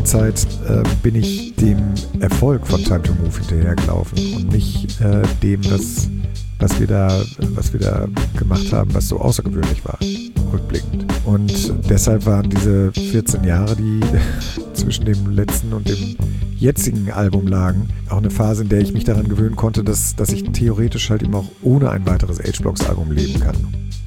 Zeit bin ich dem Erfolg von Time to Move hinterhergelaufen und nicht dem, was wir da gemacht haben, was so außergewöhnlich war, rückblickend. Und deshalb waren diese 14 Jahre, die zwischen dem letzten und dem jetzigen Album lagen, auch eine Phase, in der ich mich daran gewöhnen konnte, dass ich theoretisch halt eben auch ohne ein weiteres H-Blocks-Album leben kann.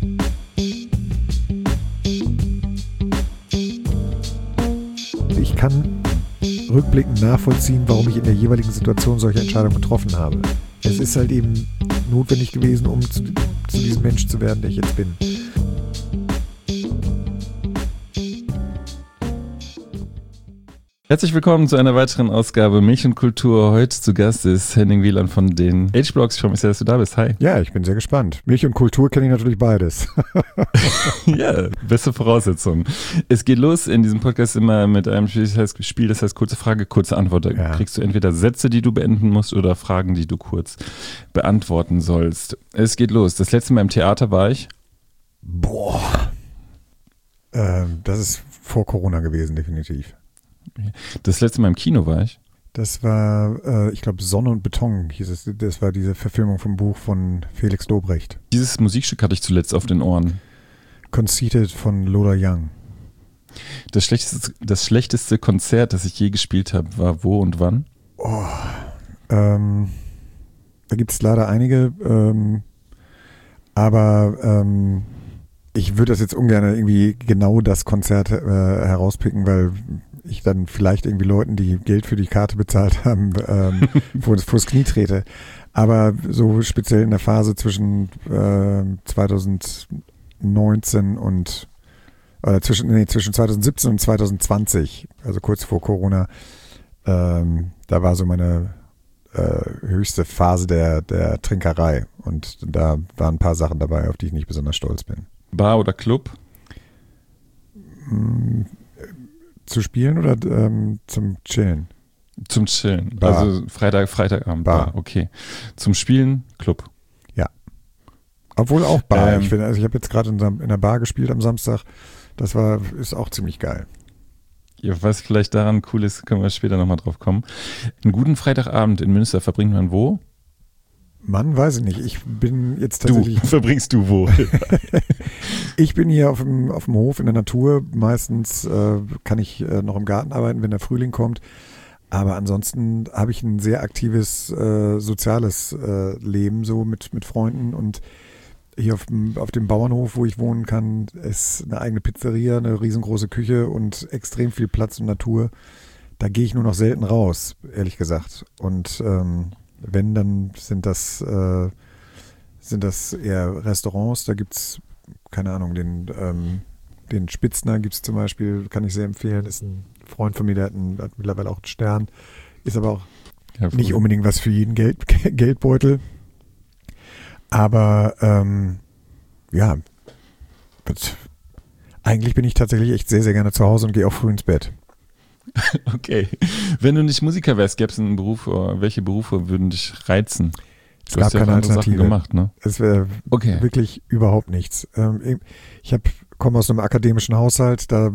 Ich kann rückblickend nachvollziehen, warum ich in der jeweiligen Situation solche Entscheidungen getroffen habe. Es ist halt eben notwendig gewesen, um zu diesem Mensch zu werden, der ich jetzt bin. Herzlich willkommen zu einer weiteren Ausgabe Milch und Kultur. Heute zu Gast ist Henning Wieland von den H-Blocks. Ich freue mich sehr, dass du da bist. Hi. Ja, ich bin sehr gespannt. Milch und Kultur kenne ich natürlich beides. Ja, beste Voraussetzung. Es geht los in diesem Podcast immer mit einem Spiel, das heißt kurze Frage, kurze Antwort. Da kriegst du entweder Sätze, die du beenden musst, oder Fragen, die du kurz beantworten sollst. Es geht los. Das letzte Mal im Theater war ich? Das ist vor Corona gewesen, definitiv. Das letzte Mal im Kino war ich? Das war, ich glaube, Sonne und Beton hieß es. Das war diese Verfilmung vom Buch von Felix Lobrecht. Dieses Musikstück hatte ich zuletzt auf den Ohren. Conceited von Lola Young. Das schlechteste Konzert, das ich je gespielt habe, war wo und wann? Da gibt es leider einige, aber ich würde das jetzt ungern irgendwie genau das Konzert herauspicken, weil ich dann vielleicht irgendwie Leuten, die Geld für die Karte bezahlt haben, vors Knie trete. Aber so speziell in der Phase zwischen 2019 und zwischen 2017 und 2020, also kurz vor Corona, da war so meine höchste Phase der Trinkerei. Und da waren ein paar Sachen dabei, auf die ich nicht besonders stolz bin. Bar oder Club? Zu spielen oder zum Chillen? Zum Chillen. Bar. Also Freitagabend. Bar. Okay. Zum Spielen, Club. Ja. Obwohl auch Bar. Ich habe jetzt gerade in der Bar gespielt am Samstag. Das ist auch ziemlich geil. Ja, was vielleicht daran cool ist, können wir später nochmal drauf kommen. Einen guten Freitagabend in Münster verbringt man wo? Mann, weiß ich nicht. Ich bin jetzt tatsächlich... Verbringst du wo? Ich bin hier auf dem Hof in der Natur. Meistens kann ich noch im Garten arbeiten, wenn der Frühling kommt. Aber ansonsten habe ich ein sehr aktives soziales Leben, so mit Freunden. Und hier auf dem Bauernhof, wo ich wohnen kann, ist eine eigene Pizzeria, eine riesengroße Küche und extrem viel Platz und Natur. Da gehe ich nur noch selten raus, ehrlich gesagt. Und wenn, dann sind das eher Restaurants. Da gibt es, keine Ahnung, den Spitzner gibt es zum Beispiel, kann ich sehr empfehlen. Ist ein Freund von mir, der hat mittlerweile auch einen Stern. Ist aber auch nicht unbedingt was für jeden Geldbeutel. Aber eigentlich bin ich tatsächlich echt sehr, sehr gerne zu Hause und gehe auch früh ins Bett. Okay. Wenn du nicht Musiker wärst, gäbe es einen Beruf, welche Berufe würden dich reizen? Es gab keine Alternative. Gemacht, ne? Es wäre wirklich überhaupt nichts. Ich komme aus einem akademischen Haushalt, da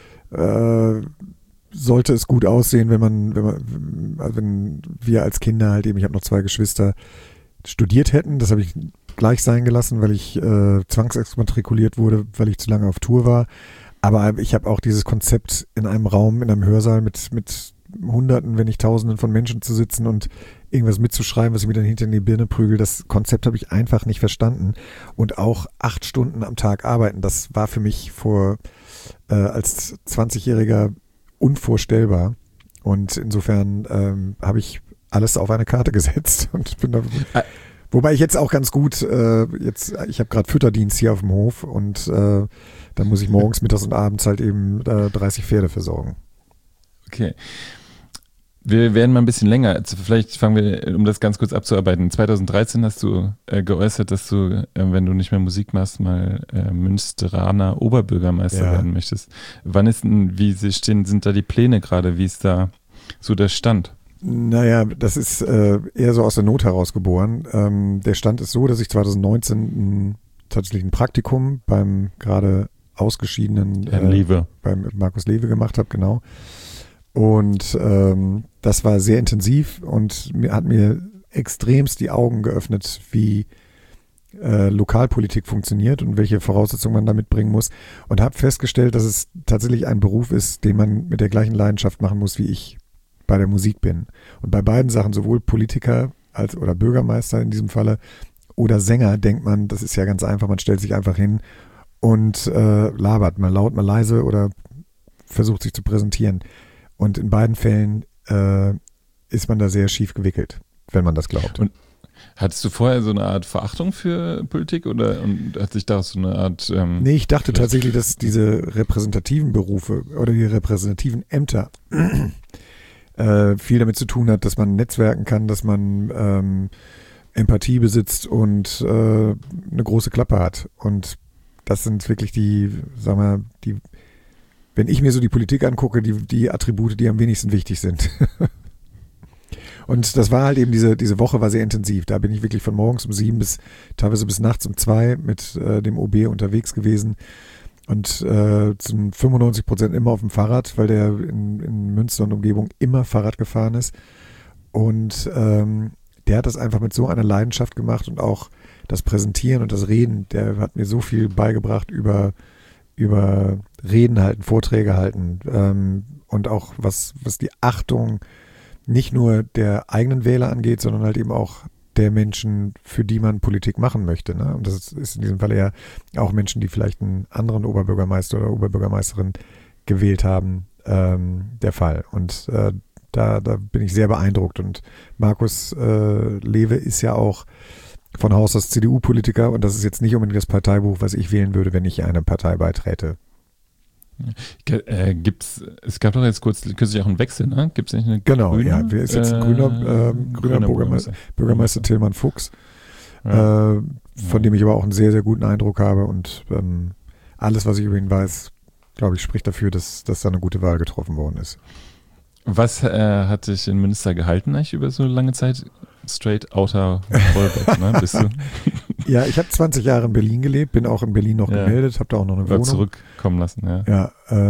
sollte es gut aussehen, wenn wir als Kinder halt eben, ich habe noch 2 Geschwister, studiert hätten. Das habe ich gleich sein gelassen, weil ich zwangsexmatrikuliert wurde, weil ich zu lange auf Tour war. Aber ich habe auch dieses Konzept, in einem Raum, in einem Hörsaal mit Hunderten, wenn nicht Tausenden von Menschen zu sitzen und irgendwas mitzuschreiben, was ich mir dann hinter in die Birne prügel. Das Konzept habe ich einfach nicht verstanden. Und auch 8 Stunden am Tag arbeiten, das war für mich als 20-Jähriger unvorstellbar. Und insofern habe ich alles auf eine Karte gesetzt und bin da. Wobei ich jetzt auch ganz gut, ich habe gerade Fütterdienst hier auf dem Hof und da muss ich morgens, mittags und abends halt eben 30 Pferde versorgen. Okay. Wir werden mal ein bisschen länger. Vielleicht fangen wir, um das ganz kurz abzuarbeiten. 2013 hast du geäußert, dass du, wenn du nicht mehr Musik machst, mal Münsteraner Oberbürgermeister werden möchtest. Wann sind da die Pläne gerade? Wie ist da so der Stand? Naja, das ist eher so aus der Not heraus geboren. Der Stand ist so, dass ich 2019 tatsächlich ein Praktikum beim gerade ausgeschiedenen Herrn Lewe. Beim Markus Lewe gemacht habe, genau. Und das war sehr intensiv und hat mir extremst die Augen geöffnet, wie Lokalpolitik funktioniert und welche Voraussetzungen man da mitbringen muss. Und habe festgestellt, dass es tatsächlich ein Beruf ist, den man mit der gleichen Leidenschaft machen muss, wie ich bei der Musik bin. Und bei beiden Sachen, sowohl Politiker als oder Bürgermeister in diesem Falle oder Sänger, denkt man, das ist ja ganz einfach, man stellt sich einfach hin und labert mal laut, mal leise oder versucht sich zu präsentieren. Und in beiden Fällen ist man da sehr schief gewickelt, wenn man das glaubt. Und hattest du vorher so eine Art Verachtung für Politik und hat sich daraus so eine Art... nee, ich dachte tatsächlich, dass diese repräsentativen Berufe oder die repräsentativen Ämter viel damit zu tun hat, dass man netzwerken kann, dass man Empathie besitzt und eine große Klappe hat. Und das sind wirklich wenn ich mir so die Politik angucke, die Attribute, die am wenigsten wichtig sind. Und das war halt eben, diese Woche war sehr intensiv. Da bin ich wirklich von morgens um 7 bis teilweise bis nachts um 2 mit dem OB unterwegs gewesen. Und zu 95% immer auf dem Fahrrad, weil der in Münster und Umgebung immer Fahrrad gefahren ist. Und der hat das einfach mit so einer Leidenschaft gemacht und auch das Präsentieren und das Reden, der hat mir so viel beigebracht über Reden halten, Vorträge halten und auch was die Achtung nicht nur der eigenen Wähler angeht, sondern halt eben auch der Menschen, für die man Politik machen möchte. Ne? Und das ist in diesem Fall ja auch Menschen, die vielleicht einen anderen Oberbürgermeister oder Oberbürgermeisterin gewählt haben, der Fall. Und da bin ich sehr beeindruckt. Und Markus Lewe ist ja auch von Haus aus CDU-Politiker und das ist jetzt nicht unbedingt das Parteibuch, was ich wählen würde, wenn ich einer Partei beitrete. Es gab doch jetzt kürzlich auch einen Wechsel, ne? Gibt es nicht eine Grüne? Ja, wer ist jetzt ein grüner Bürgermeister Tillmann Fuchs, von dem ich aber auch einen sehr, sehr guten Eindruck habe und alles, was ich über ihn weiß, glaube ich, spricht dafür, dass da eine gute Wahl getroffen worden ist. Was hat dich in Münster gehalten eigentlich über so eine lange Zeit? Straight Outer Vollback, ne? Bist du? Ja, ich habe 20 Jahre in Berlin gelebt, bin auch in Berlin noch gemeldet, habe da auch noch eine Wohnung. Zurückkommen lassen, ja. Ja,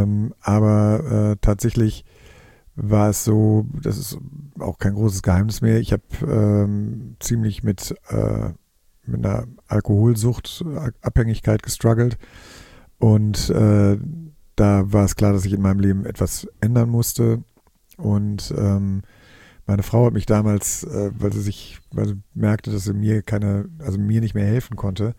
aber tatsächlich war es so, das ist auch kein großes Geheimnis mehr, ich habe ziemlich mit einer Alkoholsucht, Abhängigkeit gestruggelt und da war es klar, dass ich in meinem Leben etwas ändern musste und meine Frau hat mich damals, weil sie merkte, dass sie mir nicht mehr helfen konnte,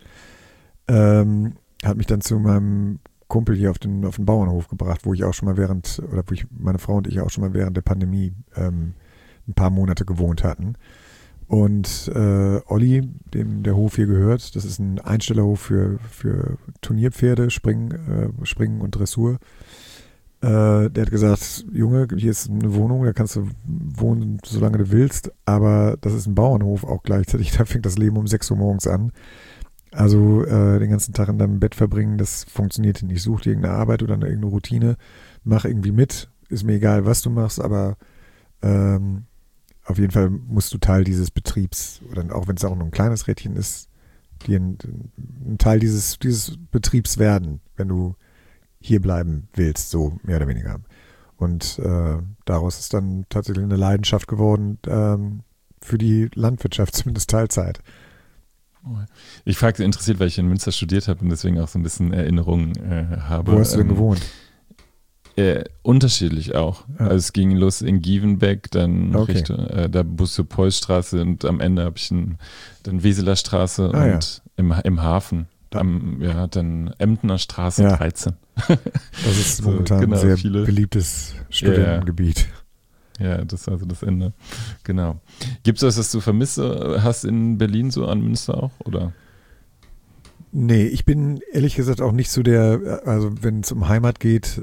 hat mich dann zu meinem Kumpel hier auf den Bauernhof gebracht, wo meine Frau und ich auch schon mal während der Pandemie ein paar Monate gewohnt hatten. Und Olli, dem der Hof hier gehört, das ist ein Einstellerhof für Turnierpferde, Springen und Dressur. Der hat gesagt, Junge, hier ist eine Wohnung, da kannst du wohnen, solange du willst, aber das ist ein Bauernhof auch gleichzeitig, da fängt das Leben um 6 Uhr morgens an. Also den ganzen Tag in deinem Bett verbringen, das funktioniert nicht. Such dir irgendeine Arbeit oder irgendeine Routine, mach irgendwie mit, ist mir egal, was du machst, aber auf jeden Fall musst du Teil dieses Betriebs, oder auch wenn es auch nur ein kleines Rädchen ist, dir ein Teil dieses Betriebs werden, wenn du hier bleiben willst, so mehr oder weniger. Und daraus ist dann tatsächlich eine Leidenschaft geworden für die Landwirtschaft, zumindest Teilzeit. Ich frage interessiert, weil ich in Münster studiert habe und deswegen auch so ein bisschen Erinnerungen habe. Wo hast du denn gewohnt? Unterschiedlich auch. Ja. Also es ging los in Gievenbeck, dann Richtung der Busse-Peuß-Straße und am Ende habe ich dann Weseler Straße und im Hafen. Dann Emdener Straße 13. Das ist momentan ein sehr beliebtes Studentengebiet. Ja, das ist also das Ende. Genau. Gibt es was du vermisst hast in Berlin so an Münster auch, oder? Nee, ich bin ehrlich gesagt auch nicht so also wenn es um Heimat geht,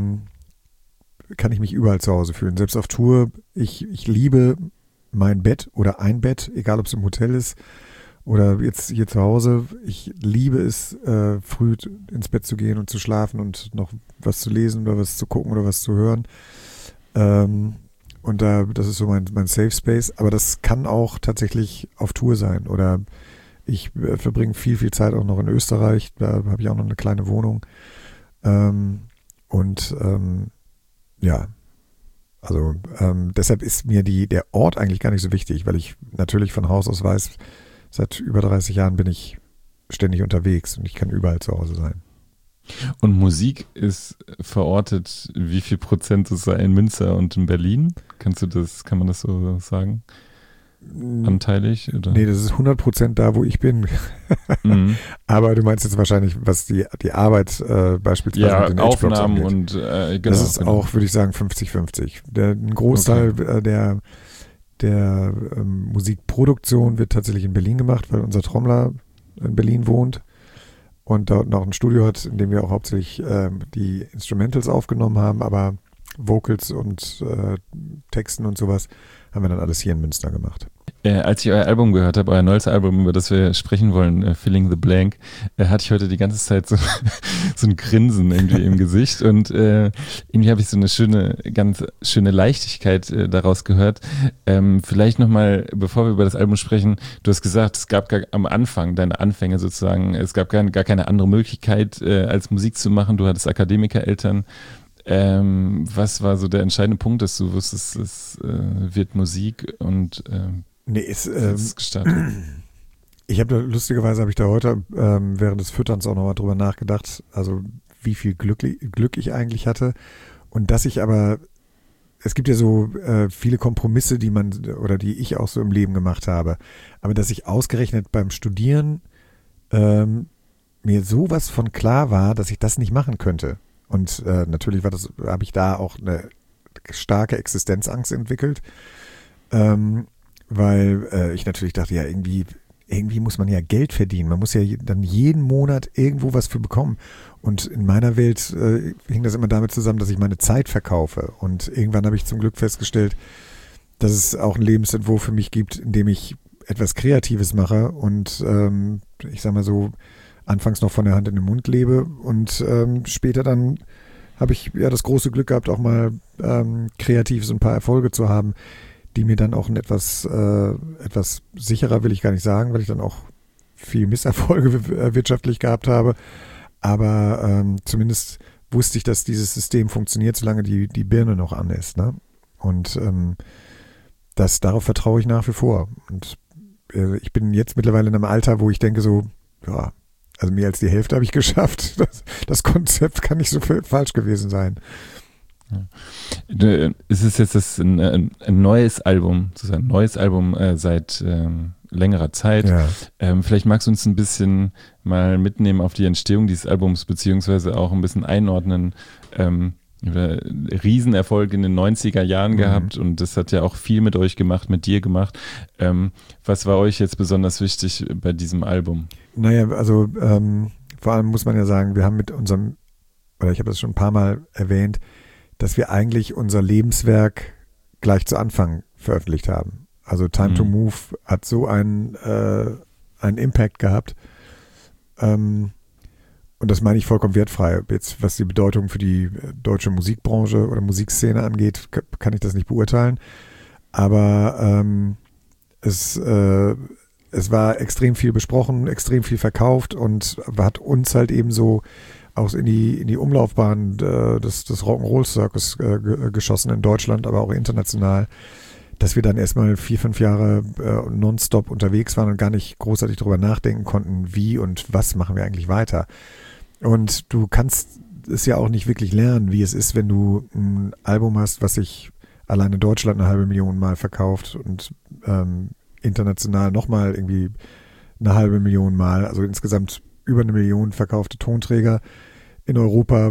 kann ich mich überall zu Hause fühlen. Selbst auf Tour, ich liebe mein Bett oder ein Bett, egal ob es im Hotel ist oder jetzt hier zu Hause. Ich liebe es, früh ins Bett zu gehen und zu schlafen und noch was zu lesen oder was zu gucken oder was zu hören. Und das ist so mein Safe Space. Aber das kann auch tatsächlich auf Tour sein. Oder ich verbringe viel, viel Zeit auch noch in Österreich. Da habe ich auch noch eine kleine Wohnung. Also deshalb ist mir der Ort eigentlich gar nicht so wichtig, weil ich natürlich von Haus aus weiß, seit über 30 Jahren bin ich ständig unterwegs und ich kann überall zu Hause sein. Und Musik ist verortet, wie viel Prozent ist da in Münster und in Berlin? Kann man das so sagen? Anteilig? Oder? Nee, das ist 100% da, wo ich bin. Mhm. Aber du meinst jetzt wahrscheinlich, was die Arbeit beispielsweise Ja, mit den Aufnahmen angeht. und genau. Das ist auch, würde ich sagen, 50-50. Ein Großteil der Musikproduktion wird tatsächlich in Berlin gemacht, weil unser Trommler in Berlin wohnt und dort noch ein Studio hat, in dem wir auch hauptsächlich die Instrumentals aufgenommen haben, aber Vocals und Texten und sowas haben wir dann alles hier in Münster gemacht. Als ich euer Album gehört habe, euer neues Album, über das wir sprechen wollen, Filling the Blank, hatte ich heute die ganze Zeit so ein Grinsen irgendwie im Gesicht und irgendwie habe ich so eine ganz schöne Leichtigkeit daraus gehört. Vielleicht nochmal, bevor wir über das Album sprechen, du hast gesagt, es gab am Anfang, deine Anfänge sozusagen, es gab gar keine andere Möglichkeit, als Musik zu machen. Du hattest Akademikereltern. Was war so der entscheidende Punkt, dass du wusstest, es wird Musik und es ist gestartet? Lustigerweise habe ich da heute während des Fütterns auch nochmal drüber nachgedacht, also wie viel Glück ich eigentlich hatte und dass ich aber, es gibt ja so viele Kompromisse, die ich auch so im Leben gemacht habe, aber dass ich ausgerechnet beim Studieren mir sowas von klar war, dass ich das nicht machen könnte. Und natürlich habe ich da auch eine starke Existenzangst entwickelt, weil ich natürlich dachte, ja, irgendwie muss man ja Geld verdienen. Man muss ja dann jeden Monat irgendwo was für bekommen. Und in meiner Welt hing das immer damit zusammen, dass ich meine Zeit verkaufe. Und irgendwann habe ich zum Glück festgestellt, dass es auch einen Lebensentwurf für mich gibt, in dem ich etwas Kreatives mache und ich sag mal so, anfangs noch von der Hand in den Mund lebe und später dann habe ich ja das große Glück gehabt, auch mal kreativ so ein paar Erfolge zu haben, die mir dann auch etwas sicherer, will ich gar nicht sagen, weil ich dann auch viel Misserfolge wirtschaftlich gehabt habe, aber zumindest wusste ich, dass dieses System funktioniert, solange die Birne noch an ist, ne? Und darauf vertraue ich nach wie vor und ich bin jetzt mittlerweile in einem Alter, wo ich denke so, ja, also mehr als die Hälfte habe ich geschafft. Das Konzept kann nicht so falsch gewesen sein. Ja. Ist es jetzt ein neues Album, sozusagen ein neues Album seit längerer Zeit? Ja. Vielleicht magst du uns ein bisschen mal mitnehmen auf die Entstehung dieses Albums, beziehungsweise auch ein bisschen einordnen. Riesenerfolg in den 90er Jahren gehabt und das hat ja auch viel mit euch gemacht, mit dir gemacht. Was war euch jetzt besonders wichtig bei diesem Album? Naja, also vor allem muss man ja sagen, wir haben mit unserem, oder ich habe das schon ein paar Mal erwähnt, dass wir eigentlich unser Lebenswerk gleich zu Anfang veröffentlicht haben. Also Time to Move hat so einen Impact gehabt, und das meine ich vollkommen wertfrei. Jetzt, was die Bedeutung für die deutsche Musikbranche oder Musikszene angeht, kann ich das nicht beurteilen. Aber es war extrem viel besprochen, extrem viel verkauft und hat uns halt eben so auch in die Umlaufbahn des Rock'n'Roll Circus geschossen in Deutschland, aber auch international, dass wir dann erstmal 4-5 Jahre nonstop unterwegs waren und gar nicht großartig darüber nachdenken konnten, wie und was machen wir eigentlich weiter. Und du kannst es ja auch nicht wirklich lernen, wie es ist, wenn du ein Album hast, was sich allein in Deutschland 500.000 Mal verkauft und international nochmal irgendwie 500.000 Mal, also insgesamt über 1 Million verkaufte Tonträger in Europa,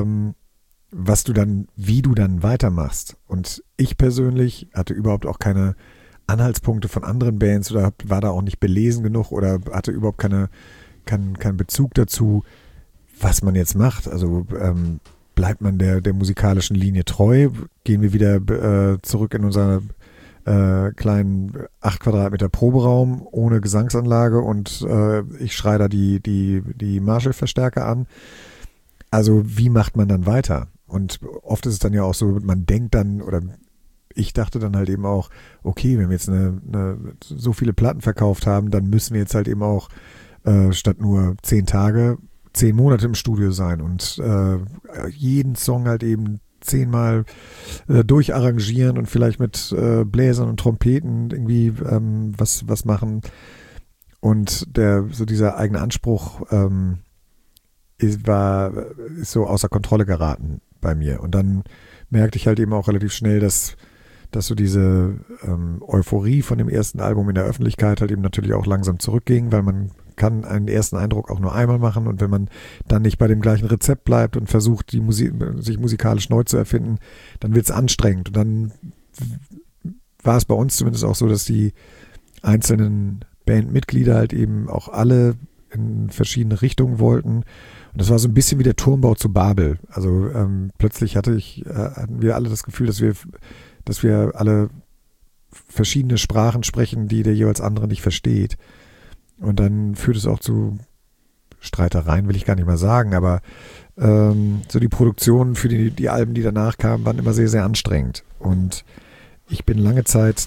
wie du dann weitermachst. Und ich persönlich hatte überhaupt auch keine Anhaltspunkte von anderen Bands oder war da auch nicht belesen genug oder hatte überhaupt keinen Bezug dazu, was man jetzt macht. Also bleibt man der musikalischen Linie treu? Gehen wir wieder zurück in unser kleinen 8 Quadratmeter Proberaum ohne Gesangsanlage und ich schreie da die Marshall-Verstärker an. Also wie macht man dann weiter? Und oft ist es dann ja auch so, man denkt dann, oder ich dachte dann halt eben auch, okay, wenn wir jetzt so viele Platten verkauft haben, dann müssen wir jetzt halt eben auch statt nur 10 Tage 10 Monate im Studio sein und jeden Song halt eben 10-mal durcharrangieren und vielleicht mit Bläsern und Trompeten irgendwie was machen. Und dieser eigene Anspruch ist so außer Kontrolle geraten bei mir. Und dann merkte ich halt eben auch relativ schnell, dass so diese Euphorie von dem ersten Album in der Öffentlichkeit halt eben natürlich auch langsam zurückging, weil man kann einen ersten Eindruck auch nur einmal machen, und wenn man dann nicht bei dem gleichen Rezept bleibt und versucht, sich musikalisch neu zu erfinden, dann wird es anstrengend. Und dann war es bei uns zumindest auch so, dass die einzelnen Bandmitglieder halt eben auch alle in verschiedene Richtungen wollten. Und das war so ein bisschen wie der Turmbau zu Babel. Also plötzlich hatten wir alle das Gefühl, dass wir alle verschiedene Sprachen sprechen, die der jeweils andere nicht versteht. Und dann führt es auch zu Streitereien, will ich gar nicht mal sagen, aber so die Produktionen für die Alben, die danach kamen, waren immer sehr, sehr anstrengend. Und ich bin lange Zeit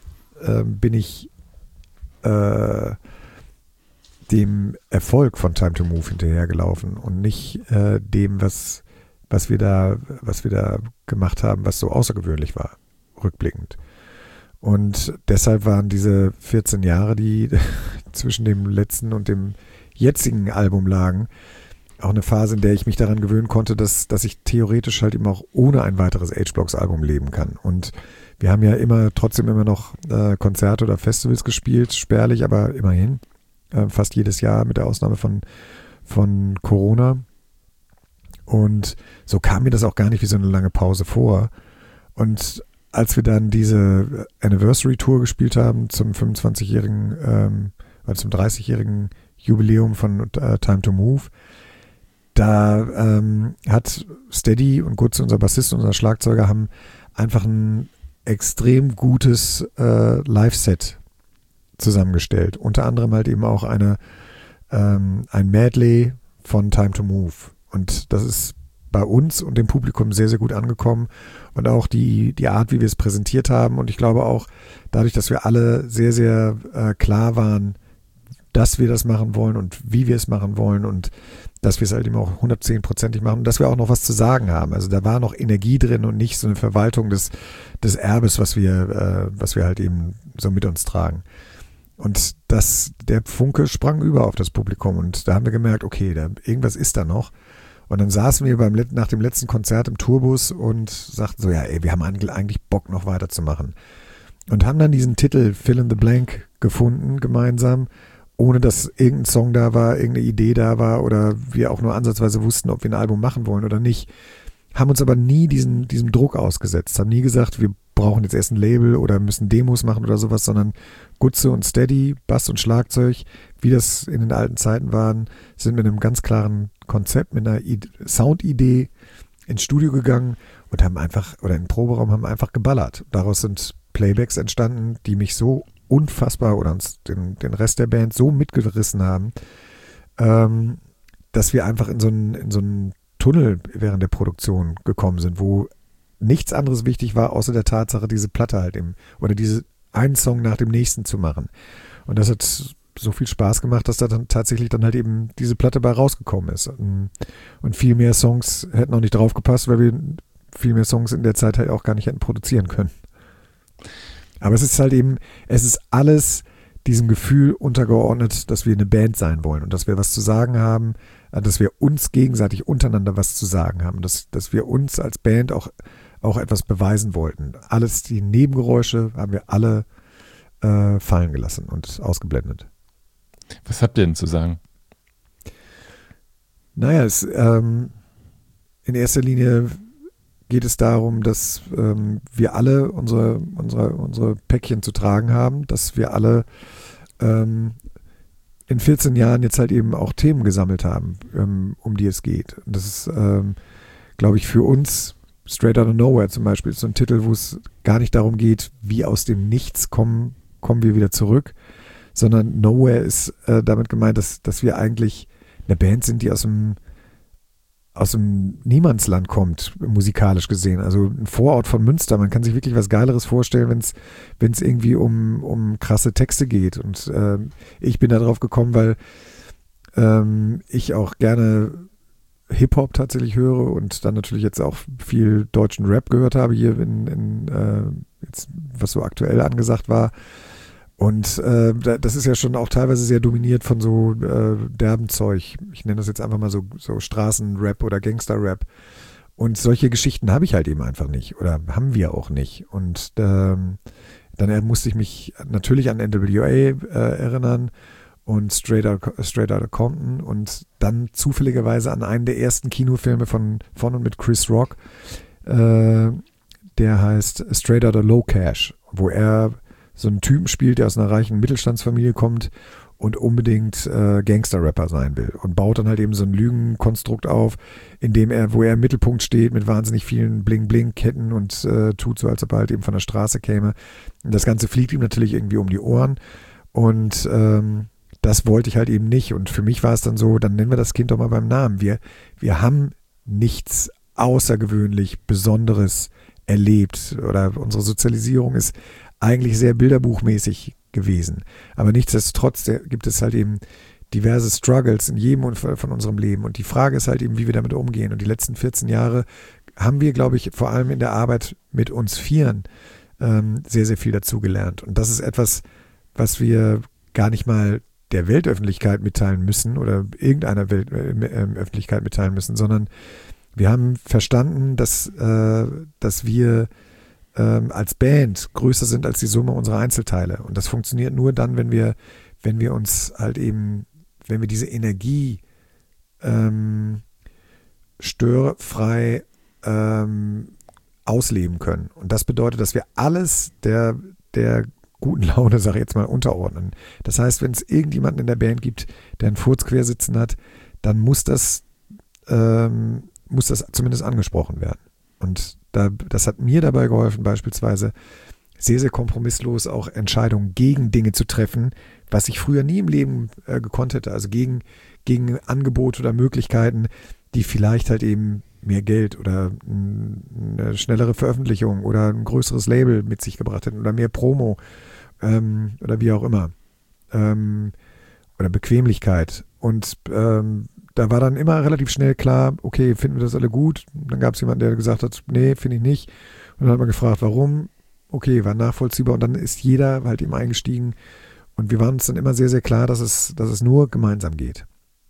dem Erfolg von Time to Move hinterhergelaufen und nicht dem, was wir da gemacht haben, was so außergewöhnlich war, rückblickend. Und deshalb waren diese 14 Jahre, die zwischen dem letzten und dem jetzigen Album lagen, auch eine Phase, in der ich mich daran gewöhnen konnte, dass ich theoretisch halt eben auch ohne ein weiteres H-Blocks-Album leben kann. Und wir haben ja trotzdem immer noch Konzerte oder Festivals gespielt, spärlich, aber immerhin. Fast jedes Jahr, mit der Ausnahme von Corona. Und so kam mir das auch gar nicht wie so eine lange Pause vor. Und als wir dann diese Anniversary-Tour gespielt haben zum 25-jährigen, zum 30-jährigen Jubiläum von Time to Move, da hat Steady und Gutze, unser Bassist und unser Schlagzeuger, haben einfach ein extrem gutes Live-Set zusammengestellt. Unter anderem halt eben auch ein Medley von Time to Move. Und das ist bei uns und dem Publikum sehr, sehr gut angekommen. Und auch die Art, wie wir es präsentiert haben. Und ich glaube auch dadurch, dass wir alle sehr, sehr klar waren, dass wir das machen wollen und wie wir es machen wollen und dass wir es halt eben auch 110%ig machen und dass wir auch noch was zu sagen haben. Also da war noch Energie drin und nicht so eine Verwaltung des Erbes, was wir halt eben so mit uns tragen. Und der Funke sprang über auf das Publikum und da haben wir gemerkt, okay, irgendwas ist da noch. Und dann saßen wir nach dem letzten Konzert im Tourbus und sagten so, ja, ey, wir haben eigentlich Bock, noch weiterzumachen. Und haben dann diesen Titel Fill in the Blank gefunden, gemeinsam, ohne dass irgendein Song da war, irgendeine Idee da war oder wir auch nur ansatzweise wussten, ob wir ein Album machen wollen oder nicht. Haben uns aber nie diesem Druck ausgesetzt, haben nie gesagt, wir brauchen jetzt erst ein Label oder müssen Demos machen oder sowas, sondern Gutze und Steady, Bass und Schlagzeug, wie das in den alten Zeiten waren, sind mit einem ganz klaren Konzept, mit einer Soundidee ins Studio gegangen und haben einfach, oder in den Proberaum haben einfach geballert. Daraus sind Playbacks entstanden, die mich so unfassbar oder uns den Rest der Band so mitgerissen haben, dass wir einfach in so einen Tunnel während der Produktion gekommen sind, wo nichts anderes wichtig war, außer der Tatsache, diese Platte halt oder diese einen Song nach dem nächsten zu machen. Und das hat so viel Spaß gemacht, dass da dann tatsächlich dann halt eben diese Platte bei rausgekommen ist. Und viel mehr Songs hätten auch nicht drauf gepasst, weil wir viel mehr Songs in der Zeit halt auch gar nicht hätten produzieren können. Aber es ist alles diesem Gefühl untergeordnet, dass wir eine Band sein wollen und dass wir was zu sagen haben, dass wir uns gegenseitig untereinander was zu sagen haben, dass wir uns als Band auch etwas beweisen wollten. Alles, die Nebengeräusche haben wir alle fallen gelassen und ausgeblendet. Was habt ihr denn zu sagen? Naja, in erster Linie geht es darum, dass wir alle unsere Päckchen zu tragen haben, dass wir alle in 14 Jahren jetzt halt eben auch Themen gesammelt haben, um die es geht. Und das ist, glaube ich, für uns Straight Outta Nowhere zum Beispiel ist so ein Titel, wo es gar nicht darum geht, wie aus dem Nichts kommen wir wieder zurück, sondern Nowhere ist damit gemeint, dass wir eigentlich eine Band sind, die aus dem Niemandsland kommt, musikalisch gesehen. Also ein Vorort von Münster. Man kann sich wirklich was Geileres vorstellen, wenn es irgendwie um krasse Texte geht. Und ich bin da drauf gekommen, weil ich auch gerne Hip-Hop tatsächlich höre und dann natürlich jetzt auch viel deutschen Rap gehört habe, hier jetzt, was so aktuell angesagt war. Und das ist ja schon auch teilweise sehr dominiert von so derben Zeug. Ich nenne das jetzt einfach mal so Straßenrap oder Gangster-Rap. Und solche Geschichten habe ich halt eben einfach nicht oder haben wir auch nicht. Und dann musste ich mich natürlich an NWA erinnern und Straight Outta Compton und dann zufälligerweise an einen der ersten Kinofilme von und mit Chris Rock, der heißt Straight Outta Low Cash, wo er so einen Typen spielt, der aus einer reichen Mittelstandsfamilie kommt und unbedingt Gangster-Rapper sein will und baut dann halt eben so ein Lügenkonstrukt auf, wo er im Mittelpunkt steht mit wahnsinnig vielen Bling-Bling-Ketten und tut so, als ob er halt eben von der Straße käme. Und das Ganze fliegt ihm natürlich irgendwie um die Ohren und das wollte ich halt eben nicht. Und für mich war es dann so, dann nennen wir das Kind doch mal beim Namen. Wir haben nichts außergewöhnlich Besonderes erlebt oder unsere Sozialisierung ist eigentlich sehr bilderbuchmäßig gewesen. Aber nichtsdestotrotz gibt es halt eben diverse Struggles in jedem von unserem Leben. Und die Frage ist halt eben, wie wir damit umgehen. Und die letzten 14 Jahre haben wir, glaube ich, vor allem in der Arbeit mit uns Vieren sehr, sehr viel dazugelernt. Und das ist etwas, was wir gar nicht mal der Weltöffentlichkeit mitteilen müssen oder irgendeiner Öffentlichkeit mitteilen müssen, sondern wir haben verstanden, dass wir als Band größer sind als die Summe unserer Einzelteile. Und das funktioniert nur dann, wenn wir uns halt eben, wenn wir diese Energie störfrei ausleben können. Und das bedeutet, dass wir alles der guten Laune, sage ich jetzt mal, unterordnen. Das heißt, wenn es irgendjemanden in der Band gibt, der einen Furz quer sitzen hat, dann muss das zumindest angesprochen werden. Und das hat mir dabei geholfen, beispielsweise sehr, sehr kompromisslos auch Entscheidungen gegen Dinge zu treffen, was ich früher nie im Leben gekonnt hätte. Also gegen Angebote oder Möglichkeiten, die vielleicht halt eben mehr Geld oder eine schnellere Veröffentlichung oder ein größeres Label mit sich gebracht hätten oder mehr Promo oder wie auch immer. Oder Bequemlichkeit. Und da war dann immer relativ schnell klar, okay, finden wir das alle gut? Und dann gab es jemanden, der gesagt hat, nee, finde ich nicht. Und dann hat man gefragt, warum? Okay, war nachvollziehbar. Und dann ist jeder halt eben eingestiegen. Und wir waren uns dann immer sehr, sehr klar, dass es nur gemeinsam geht.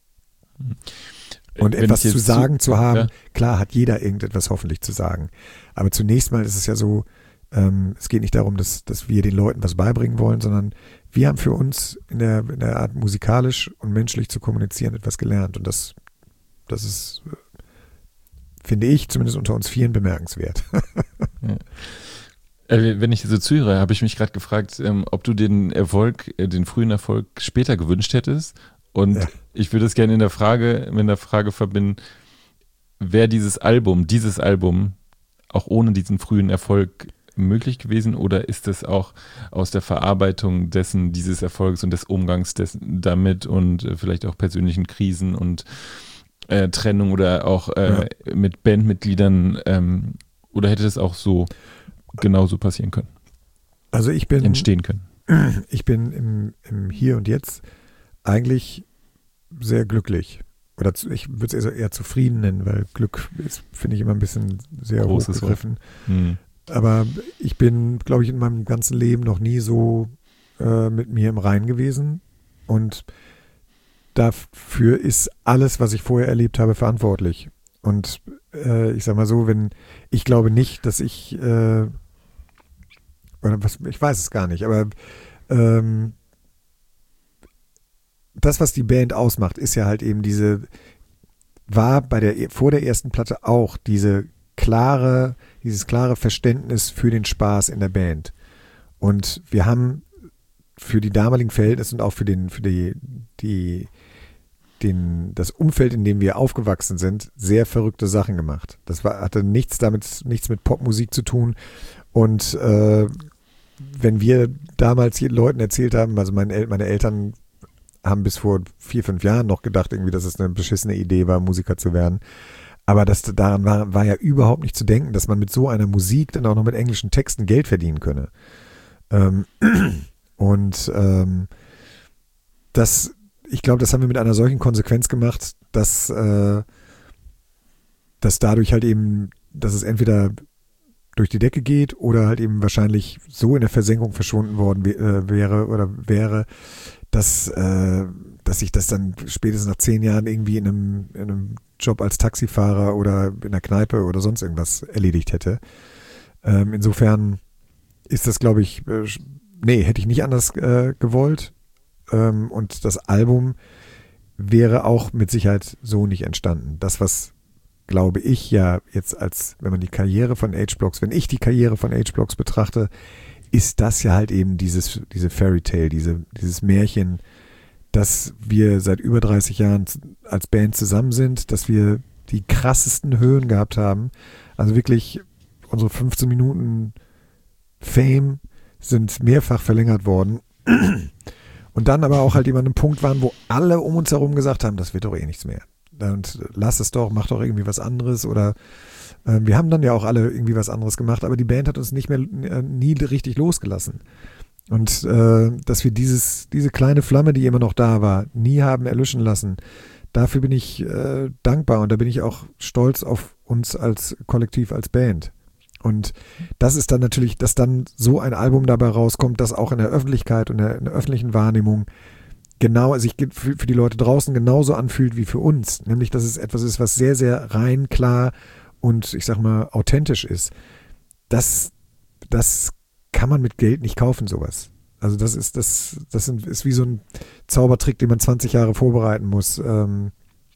Und etwas zu sagen zu haben, ja. Klar hat jeder irgendetwas hoffentlich zu sagen. Aber zunächst mal ist es ja so, es geht nicht darum, dass wir den Leuten was beibringen wollen, sondern wir haben für uns in der Art musikalisch und menschlich zu kommunizieren etwas gelernt. Und das ist, finde ich, zumindest unter uns vielen bemerkenswert. Ja. Wenn ich so zuhöre, habe ich mich gerade gefragt, ob du den frühen Erfolg später gewünscht hättest. Und ja. Ich würde es gerne mit der Frage verbinden, wäre dieses Album auch ohne diesen frühen Erfolg möglich gewesen oder ist es auch aus der Verarbeitung dieses Erfolgs und des Umgangs damit und vielleicht auch persönlichen Krisen und Trennung oder auch mit Bandmitgliedern oder hätte das auch so genauso passieren können? Also entstehen können. Ich bin im Hier und Jetzt eigentlich sehr glücklich. Oder ich würde es eher zufrieden nennen, weil Glück ist, finde ich, immer ein bisschen sehr hochgegriffen. Aber ich bin, glaube ich, in meinem ganzen Leben noch nie so mit mir im Reinen gewesen. Und dafür ist alles, was ich vorher erlebt habe, verantwortlich. Und ich sage mal so, ich glaube nicht, dass ich ich weiß es gar nicht, aber das, was die Band ausmacht, ist ja halt eben vor der ersten Platte auch dieses klare Verständnis für den Spaß in der Band. Und wir haben für die damaligen Verhältnisse und auch für das Umfeld, in dem wir aufgewachsen sind, sehr verrückte Sachen gemacht. Das hatte nichts mit Popmusik zu tun. Und wenn wir damals Leuten erzählt haben, also meine Eltern haben bis vor 4-5 Jahren noch gedacht, irgendwie, dass es eine beschissene Idee war, Musiker zu werden. Aber daran war ja überhaupt nicht zu denken, dass man mit so einer Musik dann auch noch mit englischen Texten Geld verdienen könne. Ich glaube, das haben wir mit einer solchen Konsequenz gemacht, dass dass dadurch halt eben, dass es entweder durch die Decke geht oder halt eben wahrscheinlich so in der Versenkung verschwunden worden wäre, dass sich das dann spätestens nach 10 Jahren irgendwie in einem Job als Taxifahrer oder in einer Kneipe oder sonst irgendwas erledigt hätte. Insofern ist das, glaube ich, hätte ich nicht anders gewollt. Und das Album wäre auch mit Sicherheit so nicht entstanden. Das, was, glaube ich, ja jetzt wenn ich die Karriere von H-Blocks betrachte, ist das ja halt eben diese Fairy Tale, dieses Märchen, dass wir seit über 30 Jahren als Band zusammen sind, dass wir die krassesten Höhen gehabt haben. Also wirklich, unsere 15 Minuten Fame sind mehrfach verlängert worden. Und dann aber auch halt eben an einem Punkt waren, wo alle um uns herum gesagt haben, das wird doch eh nichts mehr. Und lass es doch, mach doch irgendwie was anderes. Oder wir haben dann ja auch alle irgendwie was anderes gemacht, aber die Band hat uns nie richtig losgelassen. Und dass wir diese kleine Flamme, die immer noch da war, nie haben erlöschen lassen, dafür bin ich dankbar und da bin ich auch stolz auf uns als Kollektiv, als Band. Und das ist dann natürlich, dass dann so ein Album dabei rauskommt, das auch in der Öffentlichkeit und in der öffentlichen Wahrnehmung genau sich für die Leute draußen genauso anfühlt wie für uns. Nämlich, dass es etwas ist, was sehr, sehr rein, klar und ich sag mal authentisch ist. Das kann man mit Geld nicht kaufen, sowas. Also das ist wie so ein Zaubertrick, den man 20 Jahre vorbereiten muss und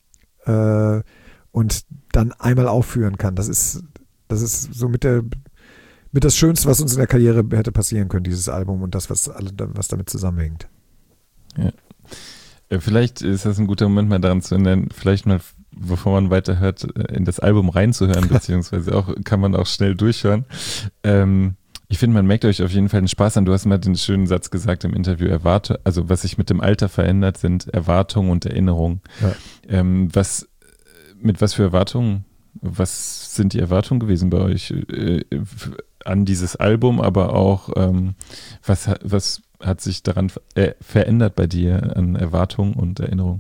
dann einmal aufführen kann. Das ist so mit das Schönste, was uns in der Karriere hätte passieren können, dieses Album und das, was damit zusammenhängt. Ja. Vielleicht ist das ein guter Moment, mal daran zu erinnern, vielleicht mal, bevor man weiterhört, in das Album reinzuhören, beziehungsweise kann man auch schnell durchhören. Ich finde, man merkt euch auf jeden Fall den Spaß an. Du hast mal den schönen Satz gesagt im Interview, also was sich mit dem Alter verändert, sind Erwartungen und Erinnerungen. Ja. Mit was für Erwartungen? Was sind die Erwartungen gewesen bei euch an dieses Album, aber auch was hat sich daran verändert bei dir an Erwartungen und Erinnerungen?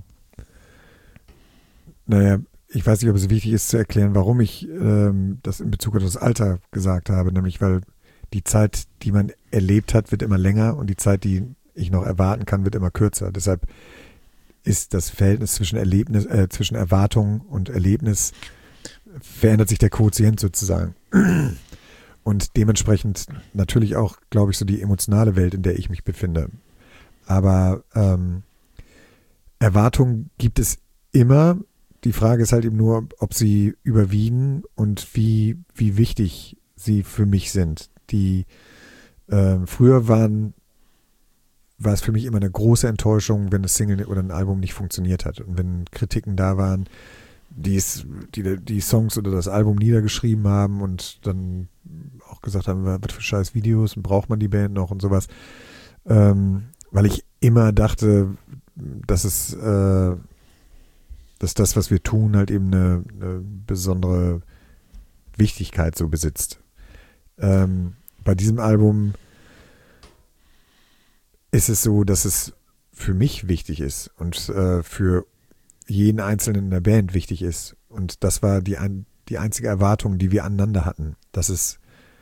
Naja, ich weiß nicht, ob es wichtig ist zu erklären, warum ich das in Bezug auf das Alter gesagt habe, nämlich weil die Zeit, die man erlebt hat, wird immer länger und die Zeit, die ich noch erwarten kann, wird immer kürzer. Deshalb ist das Verhältnis zwischen Erwartung und Erlebnis verändert sich der Quotient sozusagen. Und dementsprechend natürlich auch, glaube ich, so die emotionale Welt, in der ich mich befinde. Aber Erwartungen gibt es immer. Die Frage ist halt eben nur, ob sie überwiegen und wie wichtig sie für mich sind. Früher war es für mich immer eine große Enttäuschung, wenn eine Single oder ein Album nicht funktioniert hat. Und wenn Kritiken da waren, die Songs oder das Album niedergeschrieben haben und dann auch gesagt haben, was für scheiß Videos und braucht man die Band noch und sowas. Weil ich immer dachte, dass das, was wir tun, halt eben eine besondere Wichtigkeit so besitzt. Bei diesem Album ist es so, dass es für mich wichtig ist und für jeden Einzelnen in der Band wichtig ist. Und das war die einzige Erwartung, die wir aneinander hatten. Dass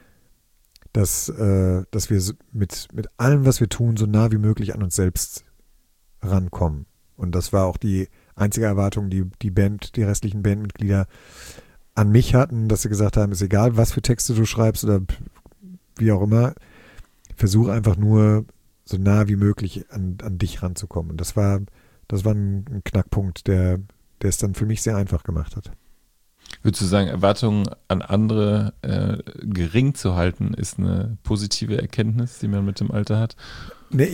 wir mit allem, was wir tun, so nah wie möglich an uns selbst rankommen. Und das war auch die einzige Erwartung, die restlichen Bandmitglieder an mich hatten, dass sie gesagt haben, ist egal, was für Texte du schreibst oder wie auch immer, versuch einfach nur so nah wie möglich an dich ranzukommen. Und das war ein Knackpunkt, der es dann für mich sehr einfach gemacht hat. Würdest du sagen, Erwartungen an andere gering zu halten, ist eine positive Erkenntnis, die man mit dem Alter hat? Nee,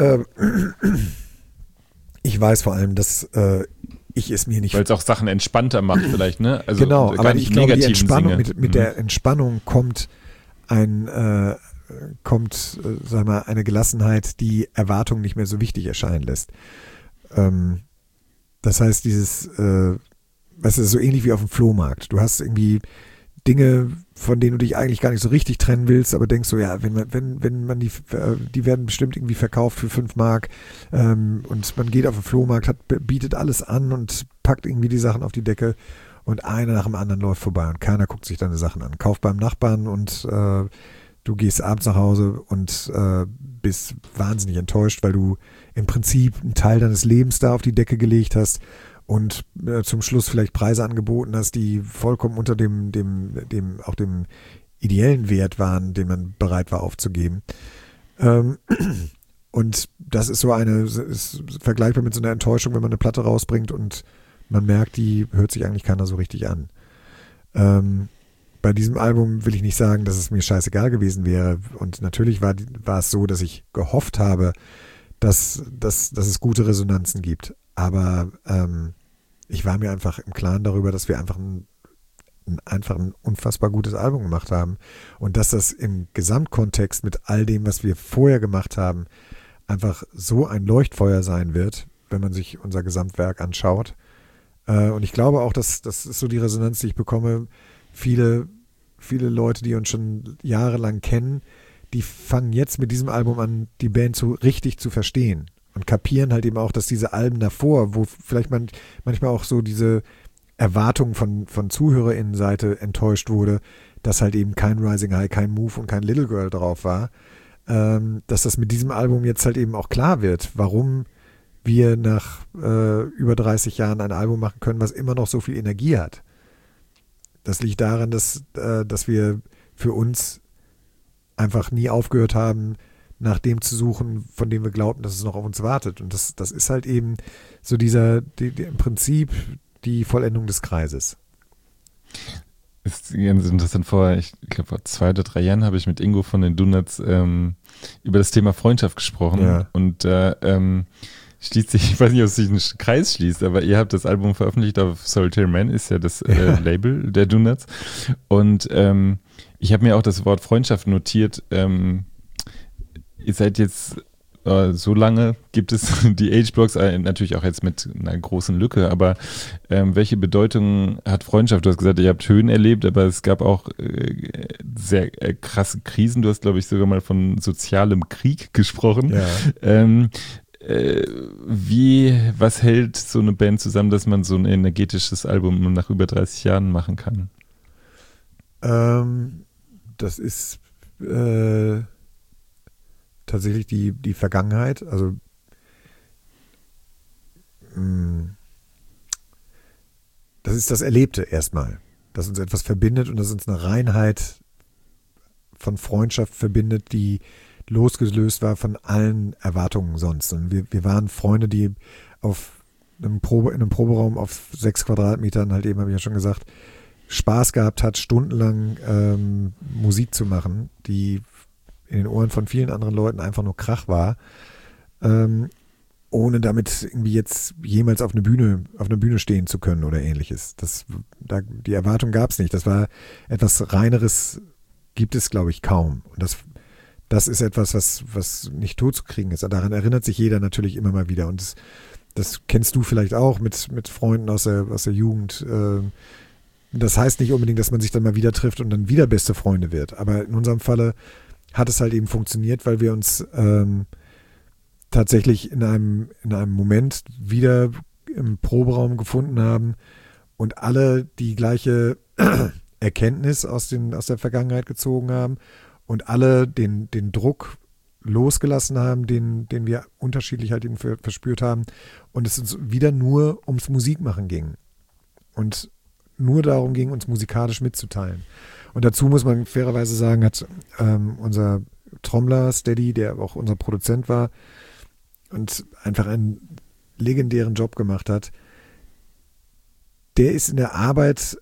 ich weiß vor allem, dass ich es mir nicht... Weil es auch Sachen entspannter macht vielleicht, ne? Also genau, aber ich glaube, die Entspannung, mit der Entspannung kommt eine Gelassenheit, die Erwartungen nicht mehr so wichtig erscheinen lässt. Das heißt, weißt du, so ähnlich wie auf dem Flohmarkt. Du hast irgendwie Dinge, von denen du dich eigentlich gar nicht so richtig trennen willst, aber denkst so, ja, wenn man die werden bestimmt irgendwie verkauft für 5 Mark und man geht auf den Flohmarkt, bietet alles an und packt irgendwie die Sachen auf die Decke und einer nach dem anderen läuft vorbei und keiner guckt sich deine Sachen an. Kauf beim Nachbarn und du gehst abends nach Hause und bist wahnsinnig enttäuscht, weil du im Prinzip einen Teil deines Lebens da auf die Decke gelegt hast und zum Schluss vielleicht Preise angeboten hast, die vollkommen unter dem ideellen Wert waren, den man bereit war aufzugeben. Und das ist ist vergleichbar mit so einer Enttäuschung, wenn man eine Platte rausbringt und man merkt, die hört sich eigentlich keiner so richtig an. Bei diesem Album will ich nicht sagen, dass es mir scheißegal gewesen wäre. Und natürlich war es so, dass ich gehofft habe, dass es gute Resonanzen gibt. Aber ich war mir einfach im Klaren darüber, dass wir einfach ein unfassbar gutes Album gemacht haben. Und dass das im Gesamtkontext mit all dem, was wir vorher gemacht haben, einfach so ein Leuchtfeuer sein wird, wenn man sich unser Gesamtwerk anschaut. Und ich glaube auch, dass das ist so die Resonanz, die ich bekomme. Viele Leute, die uns schon jahrelang kennen, die fangen jetzt mit diesem Album an, die Band richtig zu verstehen und kapieren halt eben auch, dass diese Alben davor, wo vielleicht manchmal auch so diese Erwartung von ZuhörerInnenseite enttäuscht wurde, dass halt eben kein Rising High, kein Move und kein Little Girl drauf war, dass das mit diesem Album jetzt halt eben auch klar wird, warum wir nach über 30 Jahren ein Album machen können, was immer noch so viel Energie hat. Das liegt daran, dass wir für uns einfach nie aufgehört haben, nach dem zu suchen, von dem wir glaubten, dass es noch auf uns wartet. Und das ist halt eben so im Prinzip die Vollendung des Kreises. Ist ganz interessant, ich glaube vor 2 oder 3 Jahren habe ich mit Ingo von den Donuts über das Thema Freundschaft gesprochen. Ja. Und schließt sich, ich weiß nicht, ob es sich ein Kreis schließt, aber ihr habt das Album veröffentlicht auf Solitary Man, ist ja das Label der Donuts. Und ich habe mir auch das Wort Freundschaft notiert. Ihr seid jetzt so lange, gibt es die H-Blocks, natürlich auch jetzt mit einer großen Lücke, aber welche Bedeutung hat Freundschaft? Du hast gesagt, ihr habt Höhen erlebt, aber es gab auch sehr krasse Krisen. Du hast, glaube ich, sogar mal von sozialem Krieg gesprochen. Ja. Was hält so eine Band zusammen, dass man so ein energetisches Album nach über 30 Jahren machen kann? Das ist tatsächlich die Vergangenheit. Also das ist das Erlebte erstmal, dass uns etwas verbindet und dass uns eine Reinheit von Freundschaft verbindet, die losgelöst war von allen Erwartungen sonst. Und wir waren Freunde, die in einem Proberaum auf 6 Quadratmetern halt eben, habe ich ja schon gesagt, Spaß gehabt hat, stundenlang Musik zu machen, die in den Ohren von vielen anderen Leuten einfach nur Krach war, ohne damit irgendwie jetzt jemals auf einer Bühne stehen zu können oder ähnliches. Die Erwartung gab es nicht. Das war etwas Reineres, gibt es, glaube ich, kaum. Und das ist etwas, was nicht totzukriegen ist. Daran erinnert sich jeder natürlich immer mal wieder. Und das kennst du vielleicht auch mit Freunden aus der Jugend. Das heißt nicht unbedingt, dass man sich dann mal wieder trifft und dann wieder beste Freunde wird. Aber in unserem Falle hat es halt eben funktioniert, weil wir uns tatsächlich in einem Moment wieder im Proberaum gefunden haben und alle die gleiche Erkenntnis aus der Vergangenheit gezogen haben und alle den Druck losgelassen haben, den wir unterschiedlich halt eben verspürt haben und es uns wieder nur ums Musikmachen ging und nur darum ging, uns musikalisch mitzuteilen. Und dazu muss man fairerweise sagen, hat unser Trommler Steady, der auch unser Produzent war und einfach einen legendären Job gemacht hat, der ist in der Arbeit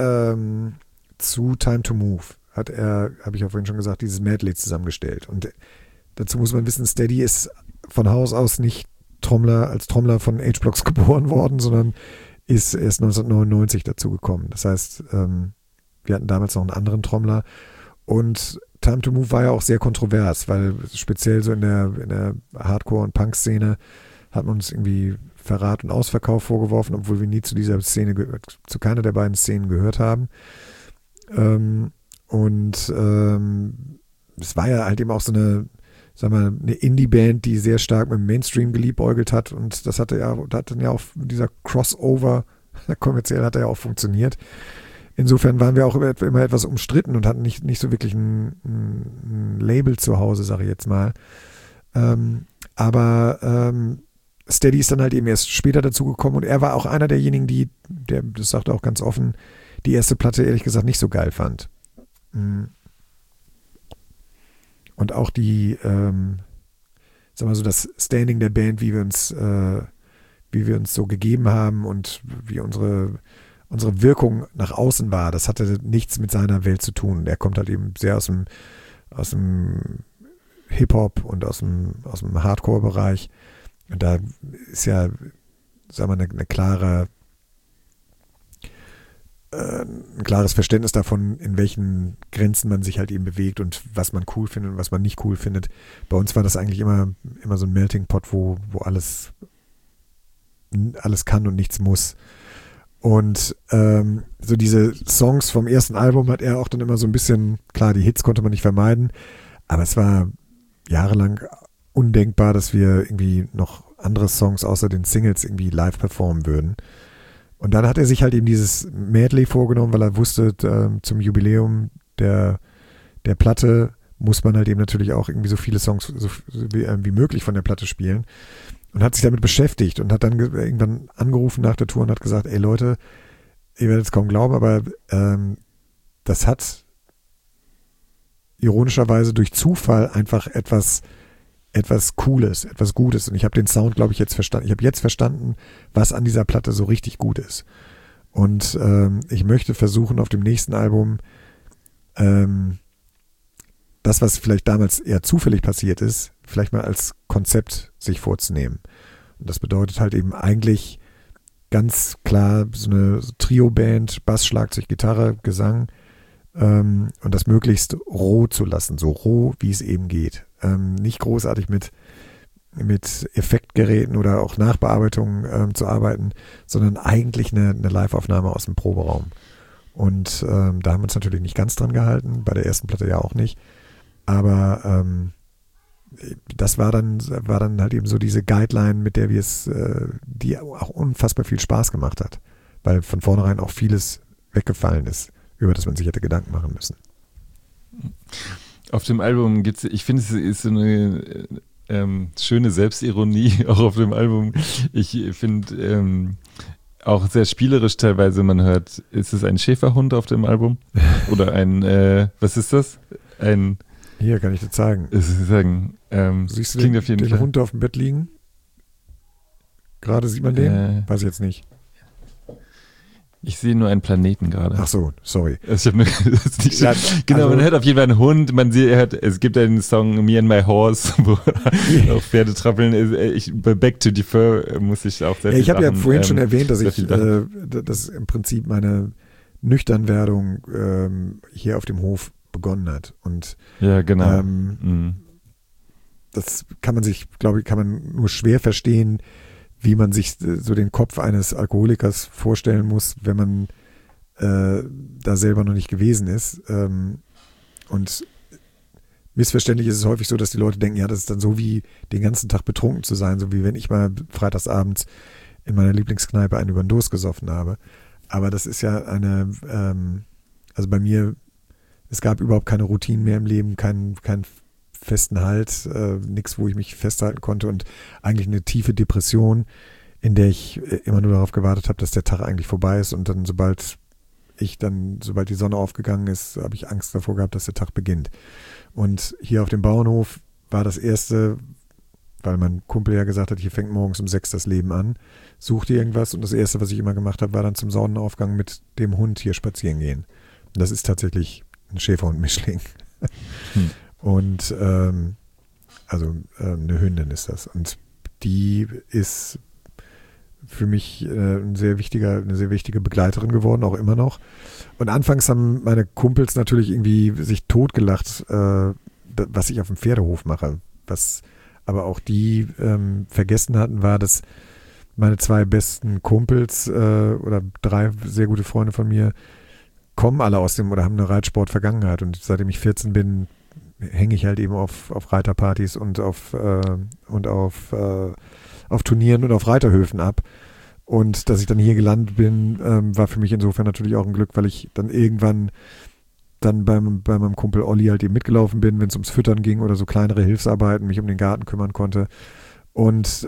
zu Time to Move, habe ich ja vorhin schon gesagt, dieses Medley zusammengestellt. Und dazu muss man wissen, Steady ist von Haus aus nicht als Trommler von H-Blocks geboren worden, sondern ist erst 1999 dazu gekommen. Das heißt, wir hatten damals noch einen anderen Trommler und Time to Move war ja auch sehr kontrovers, weil speziell so in der Hardcore- und Punk-Szene hat man uns irgendwie Verrat und Ausverkauf vorgeworfen, obwohl wir nie zu dieser Szene zu keiner der beiden Szenen gehört haben. Es war ja halt eben auch so eine Indie-Band, die sehr stark mit dem Mainstream geliebäugelt hat und das hatte dann ja auch dieser Crossover Kommerziell hat er ja auch funktioniert. Insofern waren wir auch immer etwas umstritten und hatten nicht so wirklich ein Label zu Hause, sage ich jetzt mal. Aber Steady ist dann halt eben erst später dazugekommen und er war auch einer derjenigen, der, das sagt er auch ganz offen, die erste Platte ehrlich gesagt nicht so geil fand. Und auch die, sagen wir so, das Standing der Band, wie wir uns so gegeben haben und wie unsere Wirkung nach außen war, das hatte nichts mit seiner Welt zu tun. Er kommt halt eben sehr aus dem Hip-Hop und aus dem Hardcore-Bereich. Und da ist ja, sagen wir, ein klares Verständnis davon, in welchen Grenzen man sich halt eben bewegt und was man cool findet und was man nicht cool findet. Bei uns war das eigentlich immer so ein Melting Pot, wo alles kann und nichts muss. Und so diese Songs vom ersten Album hat er auch dann immer so ein bisschen, klar, die Hits konnte man nicht vermeiden, aber es war jahrelang undenkbar, dass wir irgendwie noch andere Songs außer den Singles irgendwie live performen würden. Und dann hat er sich halt eben dieses Medley vorgenommen, weil er wusste, zum Jubiläum der Platte muss man halt eben natürlich auch irgendwie so viele Songs wie möglich von der Platte spielen. Und hat sich damit beschäftigt und hat dann irgendwann angerufen nach der Tour und hat gesagt, ey Leute, ihr werdet es kaum glauben, aber das hat ironischerweise durch Zufall einfach etwas Cooles, etwas Gutes. Und ich habe den Sound, glaube ich, jetzt verstanden. Ich habe jetzt verstanden, was an dieser Platte so richtig gut ist. Und ich möchte versuchen, auf dem nächsten Album das, was vielleicht damals eher zufällig passiert ist, vielleicht mal als Konzept sich vorzunehmen. Und das bedeutet halt eben eigentlich ganz klar so eine Trio-Band, Bass, Schlagzeug, Gitarre, Gesang und das möglichst roh zu lassen, so roh, wie es eben geht. Nicht großartig mit Effektgeräten oder auch Nachbearbeitungen zu arbeiten, sondern eigentlich eine Live-Aufnahme aus dem Proberaum. Und da haben wir uns natürlich nicht ganz dran gehalten, bei der ersten Platte ja auch nicht. Aber das war dann halt eben so diese Guideline, mit der wir es, die auch unfassbar viel Spaß gemacht hat, weil von vornherein auch vieles weggefallen ist, über das man sich hätte Gedanken machen müssen. Auf dem Album gibt's, ich finde, es ist so eine schöne Selbstironie auch auf dem Album. Ich finde auch sehr spielerisch teilweise, man hört, ist es ein Schäferhund auf dem Album? Oder ein, was ist das? Hier kann ich dir zeigen. Siehst du den Hund auf dem Bett liegen? Gerade sieht man den? Weiß ich jetzt nicht. Ich sehe nur einen Planeten gerade. Ach so, sorry. Man hört auf jeden Fall einen Hund. Es gibt einen Song Me and My Horse, wo auf Pferde trappeln. Back to Defer muss ich auch sehr viel Ich habe ja vorhin schon erwähnt, dass dass im Prinzip meine Nüchternwerdung hier auf dem Hof begonnen hat. Und ja, genau. Das kann man nur schwer verstehen, wie man sich so den Kopf eines Alkoholikers vorstellen muss, wenn man da selber noch nicht gewesen ist. Und missverständlich ist es häufig so, dass die Leute denken, ja, das ist dann so wie den ganzen Tag betrunken zu sein, so wie wenn ich mal freitagsabends in meiner Lieblingskneipe einen über den Durst gesoffen habe. Aber das ist ja also bei mir, es gab überhaupt keine Routinen mehr im Leben, keinen festen Halt, nichts, wo ich mich festhalten konnte und eigentlich eine tiefe Depression, in der ich immer nur darauf gewartet habe, dass der Tag eigentlich vorbei ist und dann, sobald die Sonne aufgegangen ist, habe ich Angst davor gehabt, dass der Tag beginnt. Und hier auf dem Bauernhof war das erste, weil mein Kumpel ja gesagt hat, hier fängt morgens um 6 das Leben an, such dir irgendwas und das erste, was ich immer gemacht habe, war dann zum Sonnenaufgang mit dem Hund hier spazieren gehen. Und das ist tatsächlich ein Schäferhund-Mischling. Und eine Hündin ist das. Und die ist für mich eine sehr wichtige Begleiterin geworden, auch immer noch. Und anfangs haben meine Kumpels natürlich irgendwie sich totgelacht, was ich auf dem Pferdehof mache. Was aber auch die vergessen hatten, war, dass meine 2 besten Kumpels oder 3 sehr gute Freunde von mir kommen alle oder haben eine Reitsport-Vergangenheit. Und seitdem ich 14 bin, hänge ich halt eben auf Reiterpartys und auf Turnieren und auf Reiterhöfen ab. Und dass ich dann hier gelandet bin, war für mich insofern natürlich auch ein Glück, weil ich dann irgendwann dann bei meinem Kumpel Olli halt eben mitgelaufen bin, wenn es ums Füttern ging oder so kleinere Hilfsarbeiten, mich um den Garten kümmern konnte. Und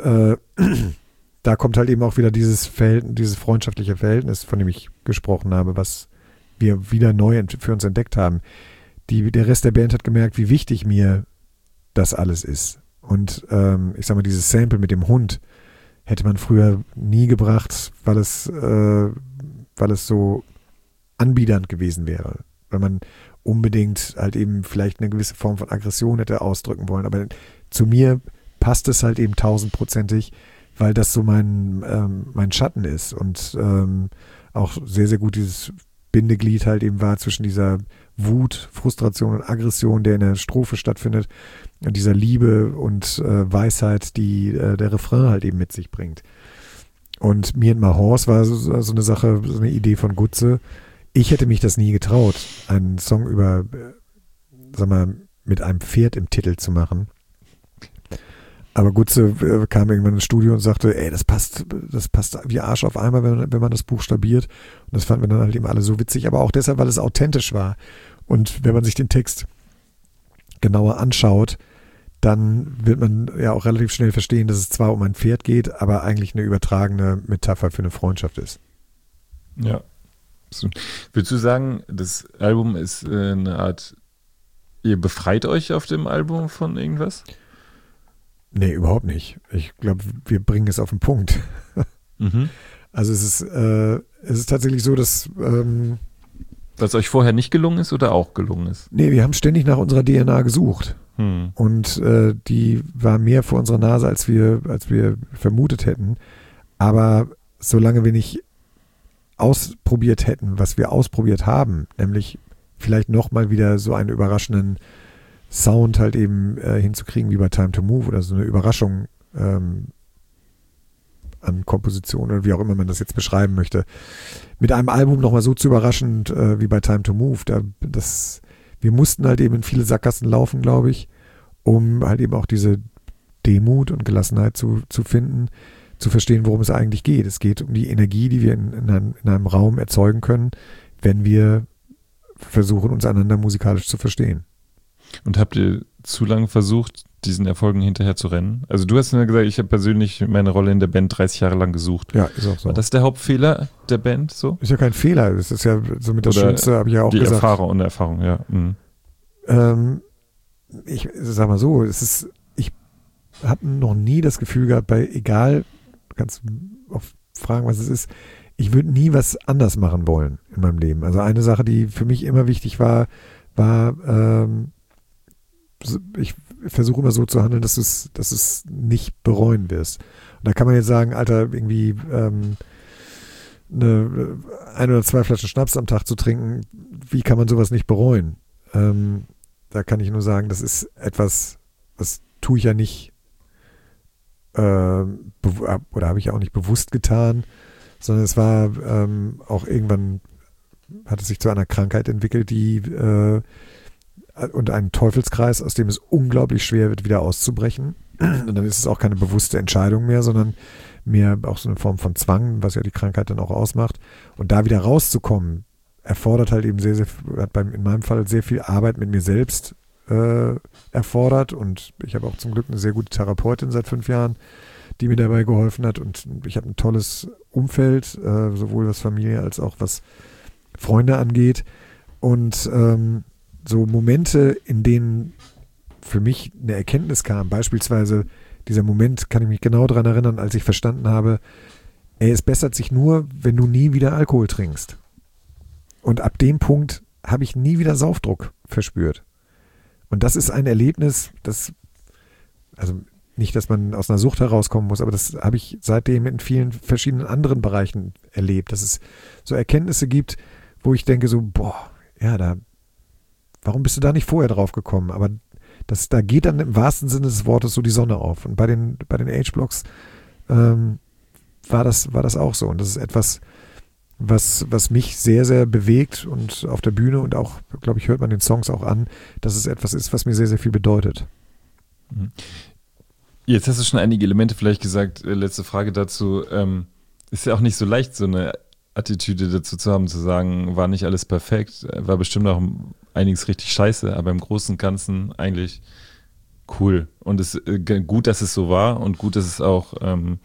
da kommt halt eben auch wieder dieses freundschaftliche Verhältnis, von dem ich gesprochen habe, was wir wieder neu für uns entdeckt haben. Der Rest der Band hat gemerkt, wie wichtig mir das alles ist. Und ich sag mal, dieses Sample mit dem Hund hätte man früher nie gebracht, weil es so anbiedernd gewesen wäre. Weil man unbedingt halt eben vielleicht eine gewisse Form von Aggression hätte ausdrücken wollen. Aber zu mir passt es halt eben 1000%ig, weil das so mein Schatten ist und auch sehr, sehr gut dieses Bindeglied halt eben war zwischen dieser Wut, Frustration und Aggression, der in der Strophe stattfindet, und dieser Liebe und Weisheit, die der Refrain halt eben mit sich bringt. Und Me and My Horse war so eine Sache, so eine Idee von Gutze. Ich hätte mich das nie getraut, einen Song über, sag mal, mit einem Pferd im Titel zu machen. Aber Gutze kam irgendwann ins Studio und sagte, ey, das passt wie Arsch auf einmal, wenn man das buchstabiert. Und das fanden wir dann halt eben alle so witzig, aber auch deshalb, weil es authentisch war. Und wenn man sich den Text genauer anschaut, dann wird man ja auch relativ schnell verstehen, dass es zwar um ein Pferd geht, aber eigentlich eine übertragene Metapher für eine Freundschaft ist. Ja. Würdest du sagen, das Album ist eine Art, ihr befreit euch auf dem Album von irgendwas? Nee, überhaupt nicht. Ich glaube, wir bringen es auf den Punkt. Mhm. Also es ist tatsächlich so, dass was euch vorher nicht gelungen ist oder auch gelungen ist? Nee, wir haben ständig nach unserer DNA gesucht. Und die war mehr vor unserer Nase, als wir vermutet hätten. Aber solange wir nicht ausprobiert hätten, was wir ausprobiert haben, nämlich vielleicht nochmal wieder so einen überraschenden Sound halt eben hinzukriegen wie bei Time to Move oder so eine Überraschung an Komposition oder wie auch immer man das jetzt beschreiben möchte, mit einem Album nochmal so zu überraschend wie bei Time to Move. Wir mussten halt eben in viele Sackgassen laufen, glaube ich, um halt eben auch diese Demut und Gelassenheit zu finden, zu verstehen, worum es eigentlich geht. Es geht um die Energie, die wir in einem Raum erzeugen können, wenn wir versuchen, uns einander musikalisch zu verstehen. Und habt ihr zu lange versucht, diesen Erfolgen hinterher zu rennen? Also du hast mir gesagt, ich habe persönlich meine Rolle in der Band 30 Jahre lang gesucht. Ja, ist auch so. War das der Hauptfehler der Band so? Ist ja kein Fehler. Das ist ja somit das Schönste, habe ich ja auch gesagt. Die Erfahrung, ja. Mhm. Ich sag mal so, ich habe noch nie das Gefühl gehabt, egal, du kannst auch fragen, was es ist, ich würde nie was anders machen wollen in meinem Leben. Also eine Sache, die für mich immer wichtig war, ich versuche immer so zu handeln, dass du es nicht bereuen wirst. Und da kann man jetzt sagen, Alter, irgendwie ein oder zwei Flaschen Schnaps am Tag zu trinken, wie kann man sowas nicht bereuen? Da kann ich nur sagen, das ist etwas, das tue ich ja nicht oder habe ich ja auch nicht bewusst getan, sondern es war auch irgendwann, hat es sich zu einer Krankheit entwickelt, und einen Teufelskreis, aus dem es unglaublich schwer wird, wieder auszubrechen. Und dann ist es auch keine bewusste Entscheidung mehr, sondern mehr auch so eine Form von Zwang, was ja die Krankheit dann auch ausmacht. Und da wieder rauszukommen, erfordert halt eben in meinem Fall sehr viel Arbeit mit mir selbst erfordert. Und ich habe auch zum Glück eine sehr gute Therapeutin seit 5 Jahren, die mir dabei geholfen hat. Und ich habe ein tolles Umfeld, sowohl was Familie als auch was Freunde angeht. Und so Momente, in denen für mich eine Erkenntnis kam, beispielsweise dieser Moment, kann ich mich genau daran erinnern, als ich verstanden habe, es bessert sich nur, wenn du nie wieder Alkohol trinkst. Und ab dem Punkt habe ich nie wieder Saufdruck verspürt. Und das ist ein Erlebnis, also nicht, dass man aus einer Sucht herauskommen muss, aber das habe ich seitdem in vielen verschiedenen anderen Bereichen erlebt, dass es so Erkenntnisse gibt, wo ich denke so, warum bist du da nicht vorher drauf gekommen? Aber da geht dann im wahrsten Sinne des Wortes so die Sonne auf. Und bei den H-Blocks war das auch so. Und das ist etwas, was mich sehr, sehr bewegt und auf der Bühne und auch, glaube ich, hört man den Songs auch an, dass es etwas ist, was mir sehr, sehr viel bedeutet. Jetzt hast du schon einige Elemente vielleicht gesagt. Letzte Frage dazu. ist ja auch nicht so leicht, so eine Attitüde dazu zu haben, zu sagen, war nicht alles perfekt, war bestimmt auch einiges richtig scheiße, aber im Großen und Ganzen eigentlich cool. Und es gut, dass es so war und gut, dass es auch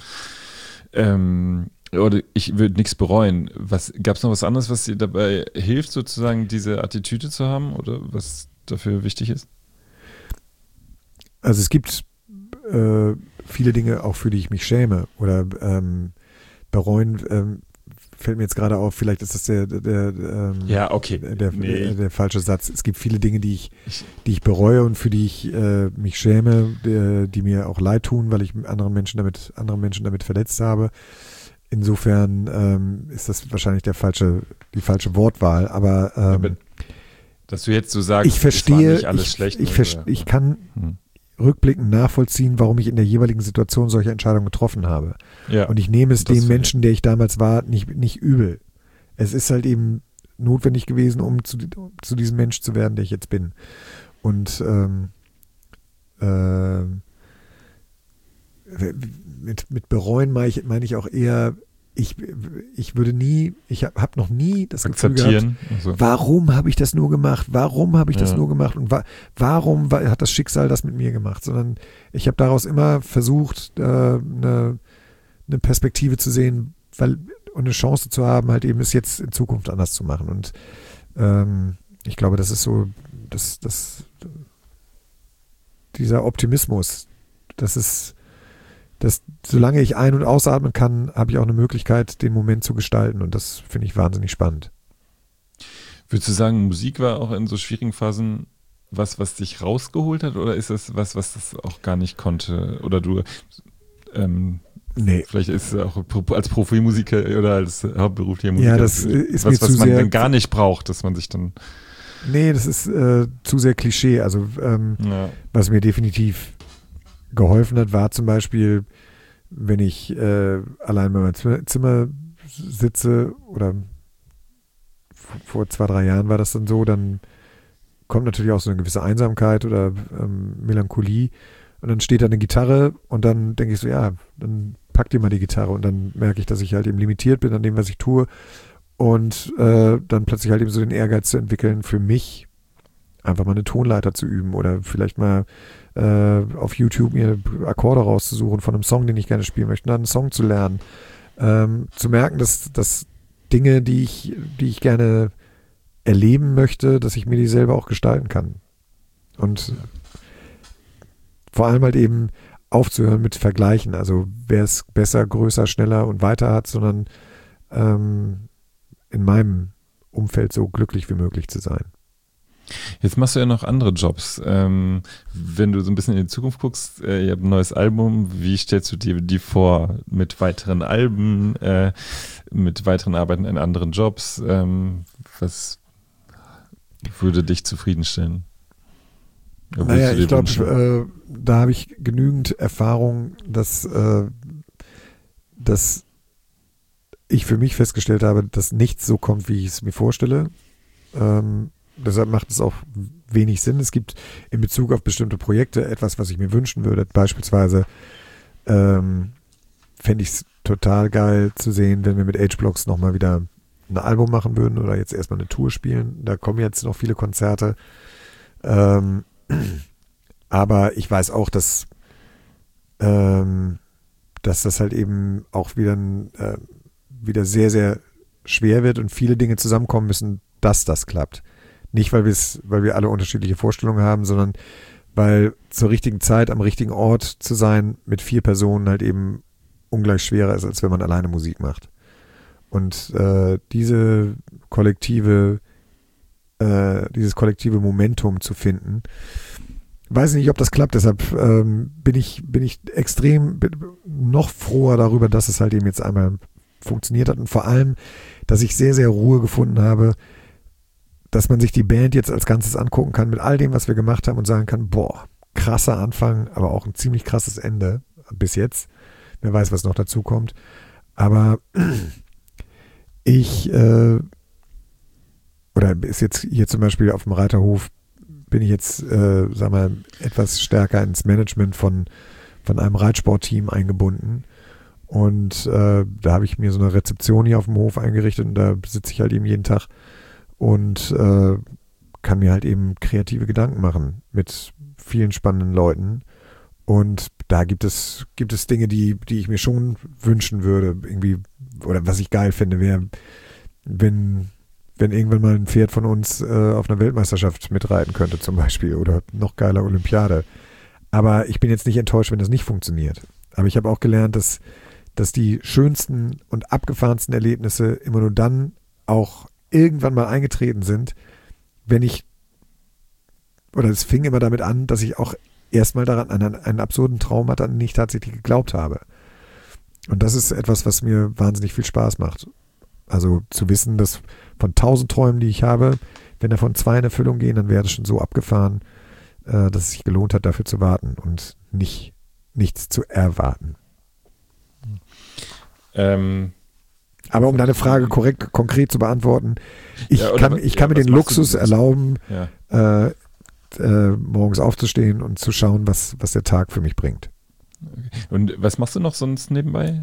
oder ich würde nichts bereuen. Gab es noch was anderes, was dir dabei hilft, sozusagen diese Attitüde zu haben oder was dafür wichtig ist? Also es gibt viele Dinge, auch für die ich mich schäme oder bereuen. Fällt mir jetzt gerade auf, vielleicht ist das ja, okay. der falsche Satz. Es gibt viele Dinge, die ich bereue und für die ich mich schäme, die mir auch leid tun, weil ich andere Menschen damit verletzt habe. Insofern ist das wahrscheinlich die falsche Wortwahl, aber dass du jetzt so sagst, ich verstehe, es war nicht alles schlecht. Ich kann rückblickend nachvollziehen, warum ich in der jeweiligen Situation solche Entscheidungen getroffen habe. Ja, und ich nehme es dem Menschen, der ich damals war, nicht übel. Es ist halt eben notwendig gewesen, um zu diesem Mensch zu werden, der ich jetzt bin. Und mit bereuen meine ich auch eher, ich habe noch nie das Gefühl gehabt, warum habe ich das nur gemacht? Warum habe ich das nur gemacht? Und warum hat das Schicksal das mit mir gemacht? Sondern ich habe daraus immer versucht, eine Perspektive zu sehen, und eine Chance zu haben, halt eben es jetzt in Zukunft anders zu machen. Und ich glaube, das ist so, dieser Optimismus, solange ich ein- und ausatmen kann, habe ich auch eine Möglichkeit, den Moment zu gestalten. Und das finde ich wahnsinnig spannend. Würdest du sagen, Musik war auch in so schwierigen Phasen was dich rausgeholt hat? Oder ist das was das auch gar nicht konnte? Oder du, nee. Vielleicht ist es auch als Profimusiker oder als hauptberuflicher Musiker, ja, das ist was mir zu man sehr, dann gar nicht braucht, dass man sich dann... Nee, das ist zu sehr Klischee. Also was mir definitiv geholfen hat, war zum Beispiel, wenn ich allein bei meinem Zimmer sitze oder vor 2-3 Jahren war das dann so, dann kommt natürlich auch so eine gewisse Einsamkeit oder Melancholie und dann steht da eine Gitarre und dann denke ich so, ja, dann pack dir mal die Gitarre und dann merke ich, dass ich halt eben limitiert bin an dem, was ich tue und dann plötzlich halt eben so den Ehrgeiz zu entwickeln, für mich einfach mal eine Tonleiter zu üben oder vielleicht mal auf YouTube mir Akkorde rauszusuchen von einem Song, den ich gerne spielen möchte, dann einen Song zu lernen. Zu merken, dass Dinge, die ich gerne erleben möchte, dass ich mir die selber auch gestalten kann. Und vor allem halt eben aufzuhören mit Vergleichen. Also wer es besser, größer, schneller und weiter hat, sondern in meinem Umfeld so glücklich wie möglich zu sein. Jetzt machst du ja noch andere Jobs. Wenn du so ein bisschen in die Zukunft guckst, ihr habt ein neues Album, wie stellst du dir die vor? Mit weiteren Alben, mit weiteren Arbeiten in anderen Jobs? Was würde dich zufriedenstellen? Naja, ich glaube, da habe ich genügend Erfahrung, dass ich für mich festgestellt habe, dass nichts so kommt, wie ich es mir vorstelle. Deshalb macht es auch wenig Sinn. Es gibt in Bezug auf bestimmte Projekte etwas, was ich mir wünschen würde. Beispielsweise fände ich es total geil zu sehen, wenn wir mit H-Blocks nochmal wieder ein Album machen würden oder jetzt erstmal eine Tour spielen. Da kommen jetzt noch viele Konzerte. Aber ich weiß auch, dass das halt eben auch wieder sehr, sehr schwer wird und viele Dinge zusammenkommen müssen, dass das klappt. Nicht, weil wir alle unterschiedliche Vorstellungen haben, sondern weil zur richtigen Zeit am richtigen Ort zu sein mit 4 Personen halt eben ungleich schwerer ist, als wenn man alleine Musik macht. Und dieses kollektive Momentum zu finden, weiß nicht, ob das klappt. Deshalb bin ich extrem noch froher darüber, dass es halt eben jetzt einmal funktioniert hat und vor allem, dass ich sehr, sehr Ruhe gefunden habe, dass man sich die Band jetzt als Ganzes angucken kann mit all dem, was wir gemacht haben und sagen kann, boah, krasser Anfang, aber auch ein ziemlich krasses Ende bis jetzt. Wer weiß, was noch dazu kommt. Aber oder ist jetzt hier zum Beispiel auf dem Reiterhof, bin ich jetzt, etwas stärker ins Management von einem Reitsportteam eingebunden. Und da habe ich mir so eine Rezeption hier auf dem Hof eingerichtet und da sitze ich halt eben jeden Tag und kann mir halt eben kreative Gedanken machen mit vielen spannenden Leuten. Und da gibt es Dinge, die ich mir schon wünschen würde, irgendwie, oder was ich geil finde, wäre, wenn irgendwann mal ein Pferd von uns auf einer Weltmeisterschaft mitreiten könnte zum Beispiel oder noch geiler Olympiade. Aber ich bin jetzt nicht enttäuscht, wenn das nicht funktioniert. Aber ich habe auch gelernt, dass die schönsten und abgefahrensten Erlebnisse immer nur dann auch irgendwann mal eingetreten sind, es fing immer damit an, dass ich auch erstmal daran an einen absurden Traum hatte, an den ich tatsächlich geglaubt habe. Und das ist etwas, was mir wahnsinnig viel Spaß macht. Also zu wissen, dass von 1000 Träumen, die ich habe, wenn davon 2 in Erfüllung gehen, dann wäre das schon so abgefahren, dass es sich gelohnt hat, dafür zu warten und nichts zu erwarten. Aber um deine Frage konkret zu beantworten, ich kann mir den Luxus erlauben, morgens aufzustehen und zu schauen, was der Tag für mich bringt. Okay. Und was machst du noch sonst nebenbei?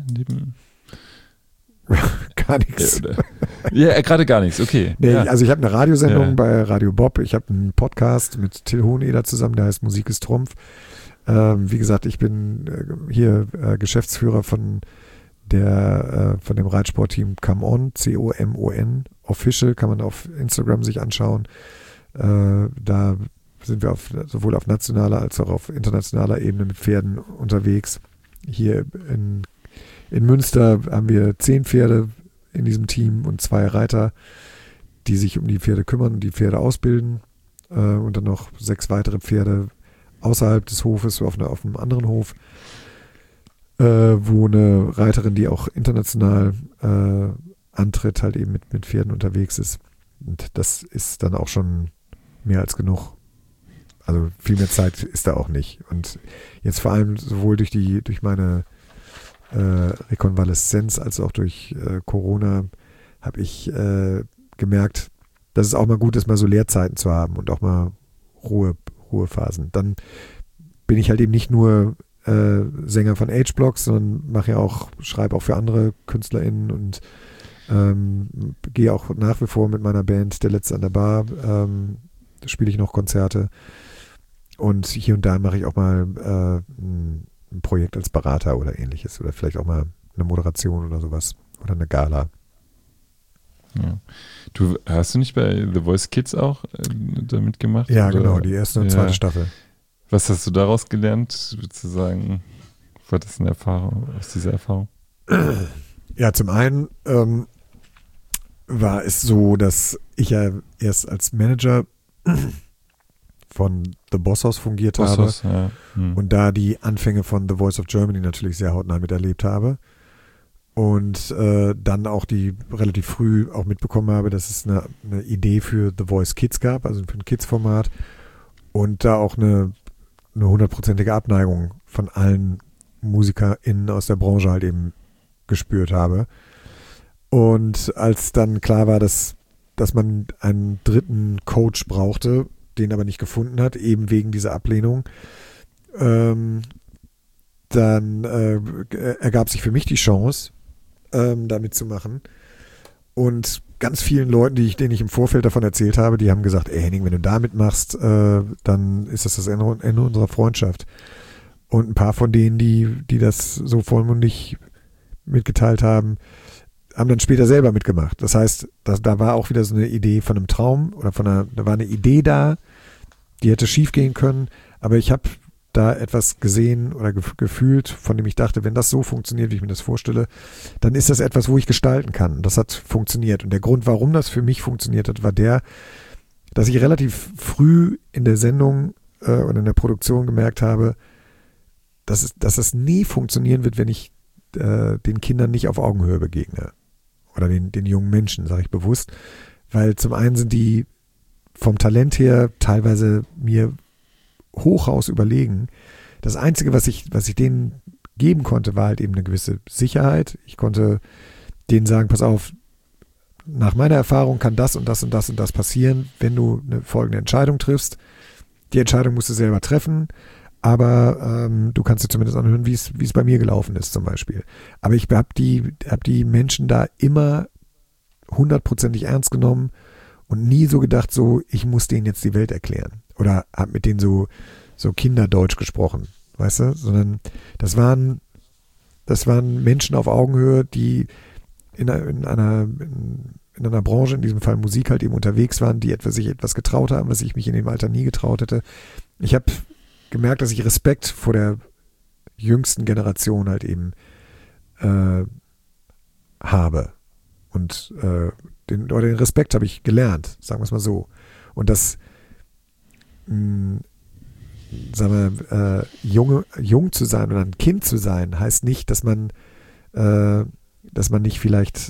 Gar nichts. Ja, gerade gar nichts, okay. Nee, ja. Also ich habe eine Radiosendung bei Radio Bob, ich habe einen Podcast mit Till Hoheneder zusammen, der heißt Musik ist Trumpf. Wie gesagt, ich bin hier Geschäftsführer von dem Reitsportteam Come On, COMON, Official, kann man auf Instagram sich anschauen. Da sind wir sowohl auf nationaler als auch auf internationaler Ebene mit Pferden unterwegs. Hier in Münster haben wir 10 Pferde in diesem Team und 2 Reiter, die sich um die Pferde kümmern und die Pferde ausbilden. Und dann noch 6 weitere Pferde außerhalb des Hofes, auf einem anderen Hof, wo eine Reiterin, die auch international antritt, halt eben mit Pferden unterwegs ist. Und das ist dann auch schon mehr als genug. Also viel mehr Zeit ist da auch nicht. Und jetzt vor allem sowohl durch meine Rekonvaleszenz als auch durch Corona habe ich gemerkt, dass es auch mal gut ist, mal so Leerzeiten zu haben und auch mal Ruhephasen. Dann bin ich halt eben nicht nur Sänger von H-Blocks, sondern schreibe auch für andere KünstlerInnen und gehe auch nach wie vor mit meiner Band Der Letzte an der Bar, spiele ich noch Konzerte und hier und da mache ich auch mal ein Projekt als Berater oder ähnliches oder vielleicht auch mal eine Moderation oder sowas oder eine Gala. Ja. Hast du nicht bei The Voice Kids auch da mitgemacht? Ja, oder? Genau, die erste und zweite Staffel. Was hast du daraus gelernt, würdest du sagen? War das eine Erfahrung, aus dieser Erfahrung? Ja, zum einen war es so, dass ich ja erst als Manager von The Boss House fungiert habe und da die Anfänge von The Voice of Germany natürlich sehr hautnah miterlebt habe und dann auch die relativ früh auch mitbekommen habe, dass es eine Idee für The Voice Kids gab, also für ein Kids-Format und da auch eine 100%ige Abneigung von allen MusikerInnen aus der Branche halt eben gespürt habe. Und als dann klar war, dass man einen dritten Coach brauchte, den aber nicht gefunden hat, eben wegen dieser Ablehnung, dann ergab sich für mich die Chance, da mitzumachen. Und ganz vielen Leuten, denen ich im Vorfeld davon erzählt habe, die haben gesagt, ey Henning, wenn du da mitmachst, dann ist das Ende unserer Freundschaft. Und ein paar von denen, die das so vollmundig mitgeteilt haben dann später selber mitgemacht. Das heißt, da war auch wieder so eine Idee von einem Traum oder da war eine Idee da, die hätte schief gehen können, aber ich habe da etwas gesehen oder gefühlt, von dem ich dachte, wenn das so funktioniert, wie ich mir das vorstelle, dann ist das etwas, wo ich gestalten kann. Das hat funktioniert. Und der Grund, warum das für mich funktioniert hat, war dass ich relativ früh in der Sendung und in der Produktion gemerkt habe, dass es nie funktionieren wird, wenn ich den Kindern nicht auf Augenhöhe begegne. Oder den jungen Menschen, sage ich bewusst. Weil zum einen sind die vom Talent her teilweise mir hochaus überlegen. Das Einzige, was ich denen geben konnte, war halt eben eine gewisse Sicherheit. Ich konnte denen sagen, pass auf, nach meiner Erfahrung kann das und das und das und das passieren, wenn du eine folgende Entscheidung triffst. Die Entscheidung musst du selber treffen, aber du kannst dir zumindest anhören, wie es bei mir gelaufen ist zum Beispiel. Aber ich habe die Menschen da immer 100%ig ernst genommen und nie so gedacht, so, ich muss denen jetzt die Welt erklären. Oder habe mit denen so Kinderdeutsch gesprochen, weißt du? Sondern das waren Menschen auf Augenhöhe, die in einer Branche, in diesem Fall Musik, halt eben unterwegs waren, die sich etwas getraut haben, was ich mich in dem Alter nie getraut hätte. Ich habe gemerkt, dass ich Respekt vor der jüngsten Generation halt eben habe. Und den Respekt habe ich gelernt, sagen wir es mal so. Und das, sagen wir, jung zu sein oder ein Kind zu sein, heißt nicht, dass man nicht vielleicht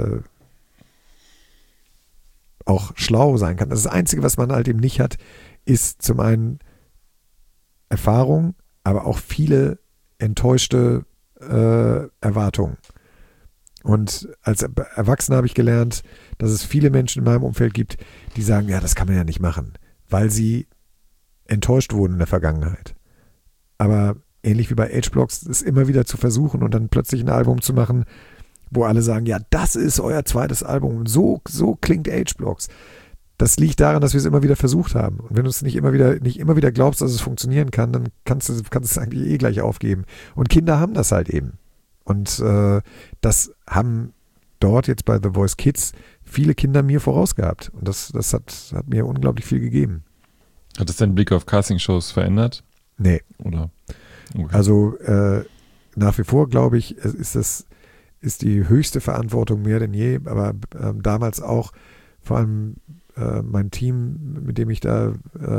auch schlau sein kann. Das Einzige, was man halt eben nicht hat, ist zum einen Erfahrung, aber auch viele enttäuschte Erwartungen. Und als Erwachsener habe ich gelernt, dass es viele Menschen in meinem Umfeld gibt, die sagen, ja, das kann man ja nicht machen, weil sie enttäuscht wurden in der Vergangenheit. Aber ähnlich wie bei H-Blocks, es immer wieder zu versuchen und dann plötzlich ein Album zu machen, wo alle sagen, ja, das ist euer zweites Album und so klingt H-Blocks. Das liegt daran, dass wir es immer wieder versucht haben. Und wenn du es nicht immer wieder glaubst, dass es funktionieren kann, dann kannst du es eigentlich eh gleich aufgeben. Und Kinder haben das halt eben. Und das haben dort jetzt bei The Voice Kids viele Kinder mir vorausgehabt. Und das hat mir unglaublich viel gegeben. Hat es deinen Blick auf Castingshows verändert? Nee. Oder? Okay. Also nach wie vor, glaube ich, ist die höchste Verantwortung mehr denn je. Aber damals auch vor allem mein Team, mit dem ich da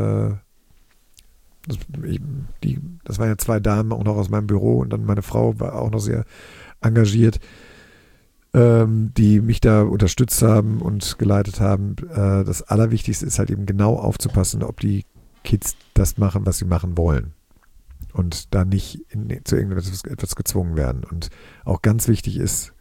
das waren ja 2 Damen auch noch aus meinem Büro und dann meine Frau war auch noch sehr engagiert, die mich da unterstützt haben und geleitet haben. Das Allerwichtigste ist halt eben genau aufzupassen, ob die Kids das machen, was sie machen wollen und da nicht zu irgendetwas gezwungen werden. Und auch ganz wichtig ist,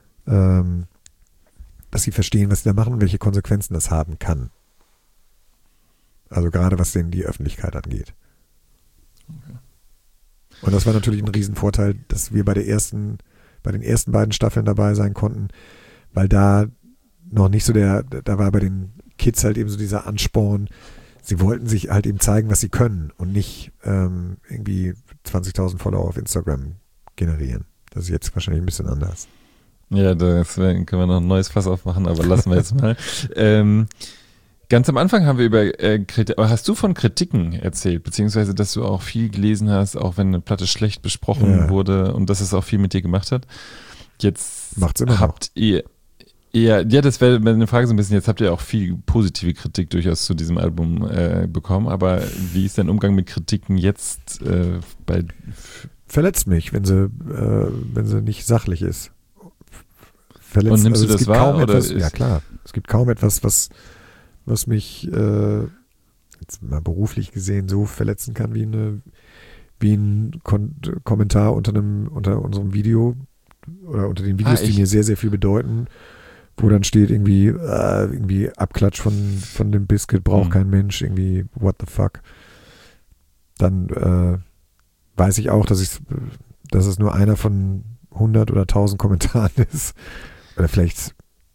dass sie verstehen, was sie da machen und welche Konsequenzen das haben kann. Also gerade was denen die Öffentlichkeit angeht. Okay. Und das war natürlich ein Riesenvorteil, dass wir bei den ersten beiden Staffeln dabei sein konnten, weil da noch nicht so da war bei den Kids halt eben so dieser Ansporn, sie wollten sich halt eben zeigen, was sie können und nicht irgendwie 20.000 Follower auf Instagram generieren. Das ist jetzt wahrscheinlich ein bisschen anders. Ja, deswegen können wir noch ein neues Fass aufmachen, aber lassen wir jetzt mal. Ganz am Anfang haben wir über aber hast du von Kritiken erzählt, beziehungsweise, dass du auch viel gelesen hast, auch wenn eine Platte schlecht besprochen wurde und dass es auch viel mit dir gemacht hat. Jetzt macht's immer habt noch. ihr eher, ja, das wäre eine Frage so ein bisschen, jetzt habt ihr auch viel positive Kritik durchaus zu diesem Album bekommen, aber wie ist dein Umgang mit Kritiken jetzt verletzt mich, wenn sie nicht sachlich ist. Verletzt, und nimmst du das wahr? Oder ja klar, es gibt kaum etwas, was mich jetzt mal beruflich gesehen so verletzen kann wie ein Kommentar unter unserem Video oder unter den Videos, die mir sehr, sehr viel bedeuten, wo dann steht irgendwie Abklatsch von dem Biscuit, braucht kein Mensch, irgendwie what the fuck. Dann weiß ich auch, dass es nur einer von 100 oder 1000 Kommentaren ist oder vielleicht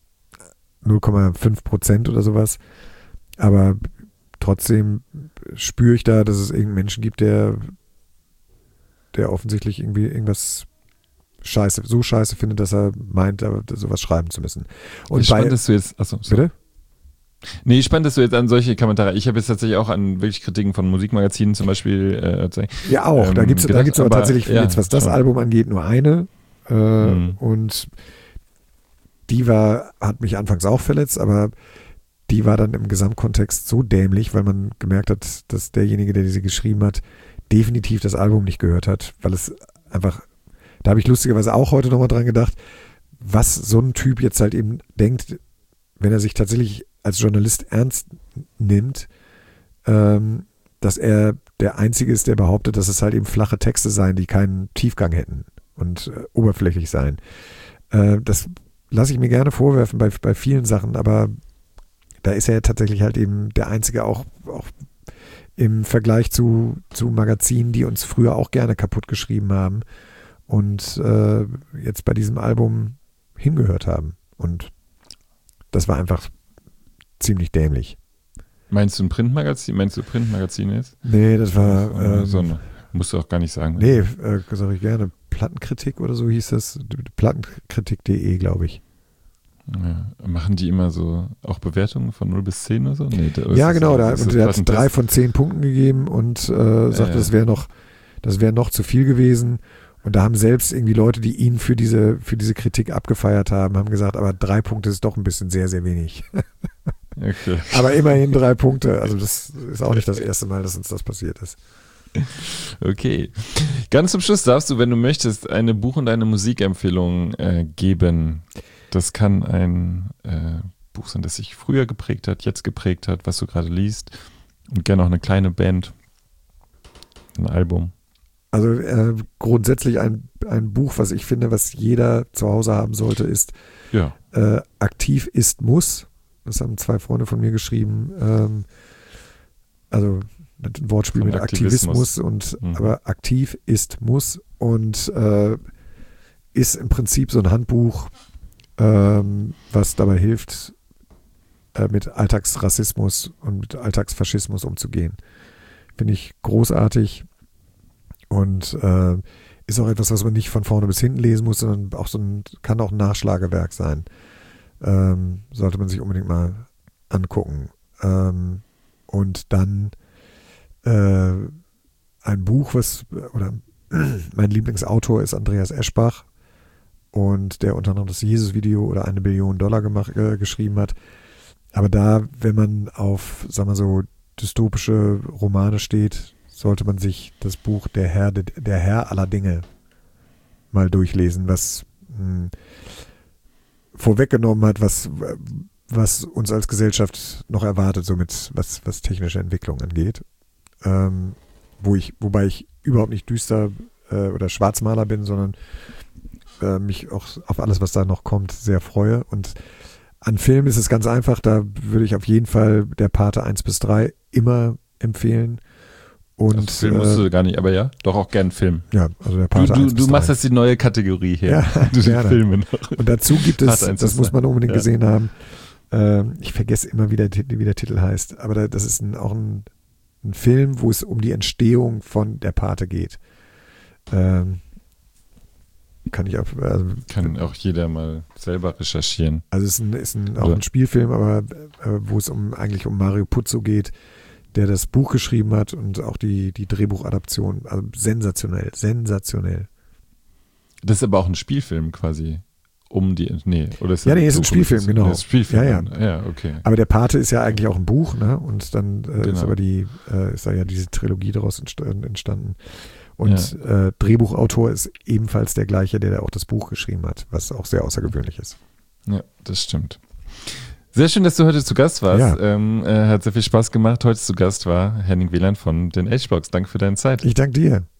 0,5% oder sowas. Aber trotzdem spüre ich da, dass es irgendeinen Menschen gibt, der offensichtlich irgendwie irgendwas so scheiße findet, dass er meint, sowas schreiben zu müssen. Und spannend, dass du jetzt, achso, bitte? Nee, spannend, dass du jetzt an solche Kommentare, ich habe jetzt tatsächlich auch an wirklich Kritiken von Musikmagazinen zum Beispiel ja auch, da gibt's aber tatsächlich, jetzt was das schon. Album angeht, nur eine und die hat mich anfangs auch verletzt, aber die war dann im Gesamtkontext so dämlich, weil man gemerkt hat, dass derjenige, der diese geschrieben hat, definitiv das Album nicht gehört hat, weil es einfach, da habe ich lustigerweise auch heute nochmal dran gedacht, was so ein Typ jetzt halt eben denkt, wenn er sich tatsächlich als Journalist ernst nimmt, dass er der Einzige ist, der behauptet, dass es halt eben flache Texte seien, die keinen Tiefgang hätten und oberflächlich seien. Das lasse ich mir gerne vorwerfen bei vielen Sachen, aber da ist er tatsächlich halt eben der Einzige auch im Vergleich zu Magazinen, die uns früher auch gerne kaputt geschrieben haben und jetzt bei diesem Album hingehört haben. Und das war einfach ziemlich dämlich. Meinst du ein Printmagazin? Meinst du Printmagazin jetzt? Nee, das war... musst du auch gar nicht sagen. Nee, sage ich gerne. Plattenkritik oder so hieß das. Plattenkritik.de, glaube ich. Ja. Machen die immer so auch Bewertungen von 0 bis 10 oder so? Nee, ja, genau. Der hat 3 von 10 Punkten gegeben und sagte, das wäre noch zu viel gewesen. Und da haben selbst irgendwie Leute, die ihn für diese Kritik abgefeiert haben, haben gesagt, aber 3 Punkte ist doch ein bisschen sehr, sehr wenig. Okay. Aber immerhin 3 Punkte. Also das ist auch nicht das erste Mal, dass uns das passiert ist. Okay. Ganz zum Schluss darfst du, wenn du möchtest, eine Buch- und eine Musikempfehlung geben. Das kann ein Buch sein, das sich früher geprägt hat, jetzt geprägt hat, was du gerade liest. Und gerne auch eine kleine Band, ein Album. Also grundsätzlich ein Buch, was ich finde, was jeder zu Hause haben sollte, ist Aktiv ist Muss. Das haben 2 Freunde von mir geschrieben. Also ein Wortspiel mit Aktivismus aber aktiv ist Muss und ist im Prinzip so ein Handbuch, was dabei hilft, mit Alltagsrassismus und mit Alltagsfaschismus umzugehen. Finde ich großartig und ist auch etwas, was man nicht von vorne bis hinten lesen muss, sondern auch kann auch ein Nachschlagewerk sein. Sollte man sich unbedingt mal angucken. Und dann ein Buch, mein Lieblingsautor ist Andreas Eschbach und der unter anderem das Jesus-Video oder 1 Billion $, geschrieben hat. Aber da, wenn man auf, sagen wir so, dystopische Romane steht, sollte man sich das Buch Der Herr aller Dinge mal durchlesen, was vorweggenommen hat, was uns als Gesellschaft noch erwartet, somit was technische Entwicklung angeht. Wobei ich überhaupt nicht düster oder Schwarzmaler bin, sondern mich auch auf alles, was da noch kommt, sehr freue. Und an Film ist es ganz einfach, da würde ich auf jeden Fall der Pate 1 bis 3 immer empfehlen. Und also Film musst du gar nicht, aber ja, doch auch gern Film. Ja, also der Pate 1 bis 3. Du machst jetzt die neue Kategorie hier. Ja, du gerne. Filme noch. Und dazu gibt es, das muss man unbedingt gesehen haben, ich vergesse immer, wie der Titel heißt, aber das ist auch ein Film, wo es um die Entstehung von der Pate geht. Kann auch jeder mal selber recherchieren. Also es ist auch ein Spielfilm, aber wo es eigentlich um Mario Puzo geht, der das Buch geschrieben hat und auch die Drehbuchadaption. Also sensationell. Das ist aber auch ein Spielfilm quasi. Ist ist ein Spielfilm, genau. Ist Spielfilm. Ja, okay. Aber der Pate ist ja eigentlich auch ein Buch, ne? Und dann genau. ist da ja diese Trilogie daraus entstanden. Und Drehbuchautor ist ebenfalls der gleiche, der auch das Buch geschrieben hat, was auch sehr außergewöhnlich ist. Ja, das stimmt. Sehr schön, dass du heute zu Gast warst. Ja. Hat sehr viel Spaß gemacht. Heute zu Gast war Henning Wieland von den H-Blocks. Danke für deine Zeit. Ich danke dir.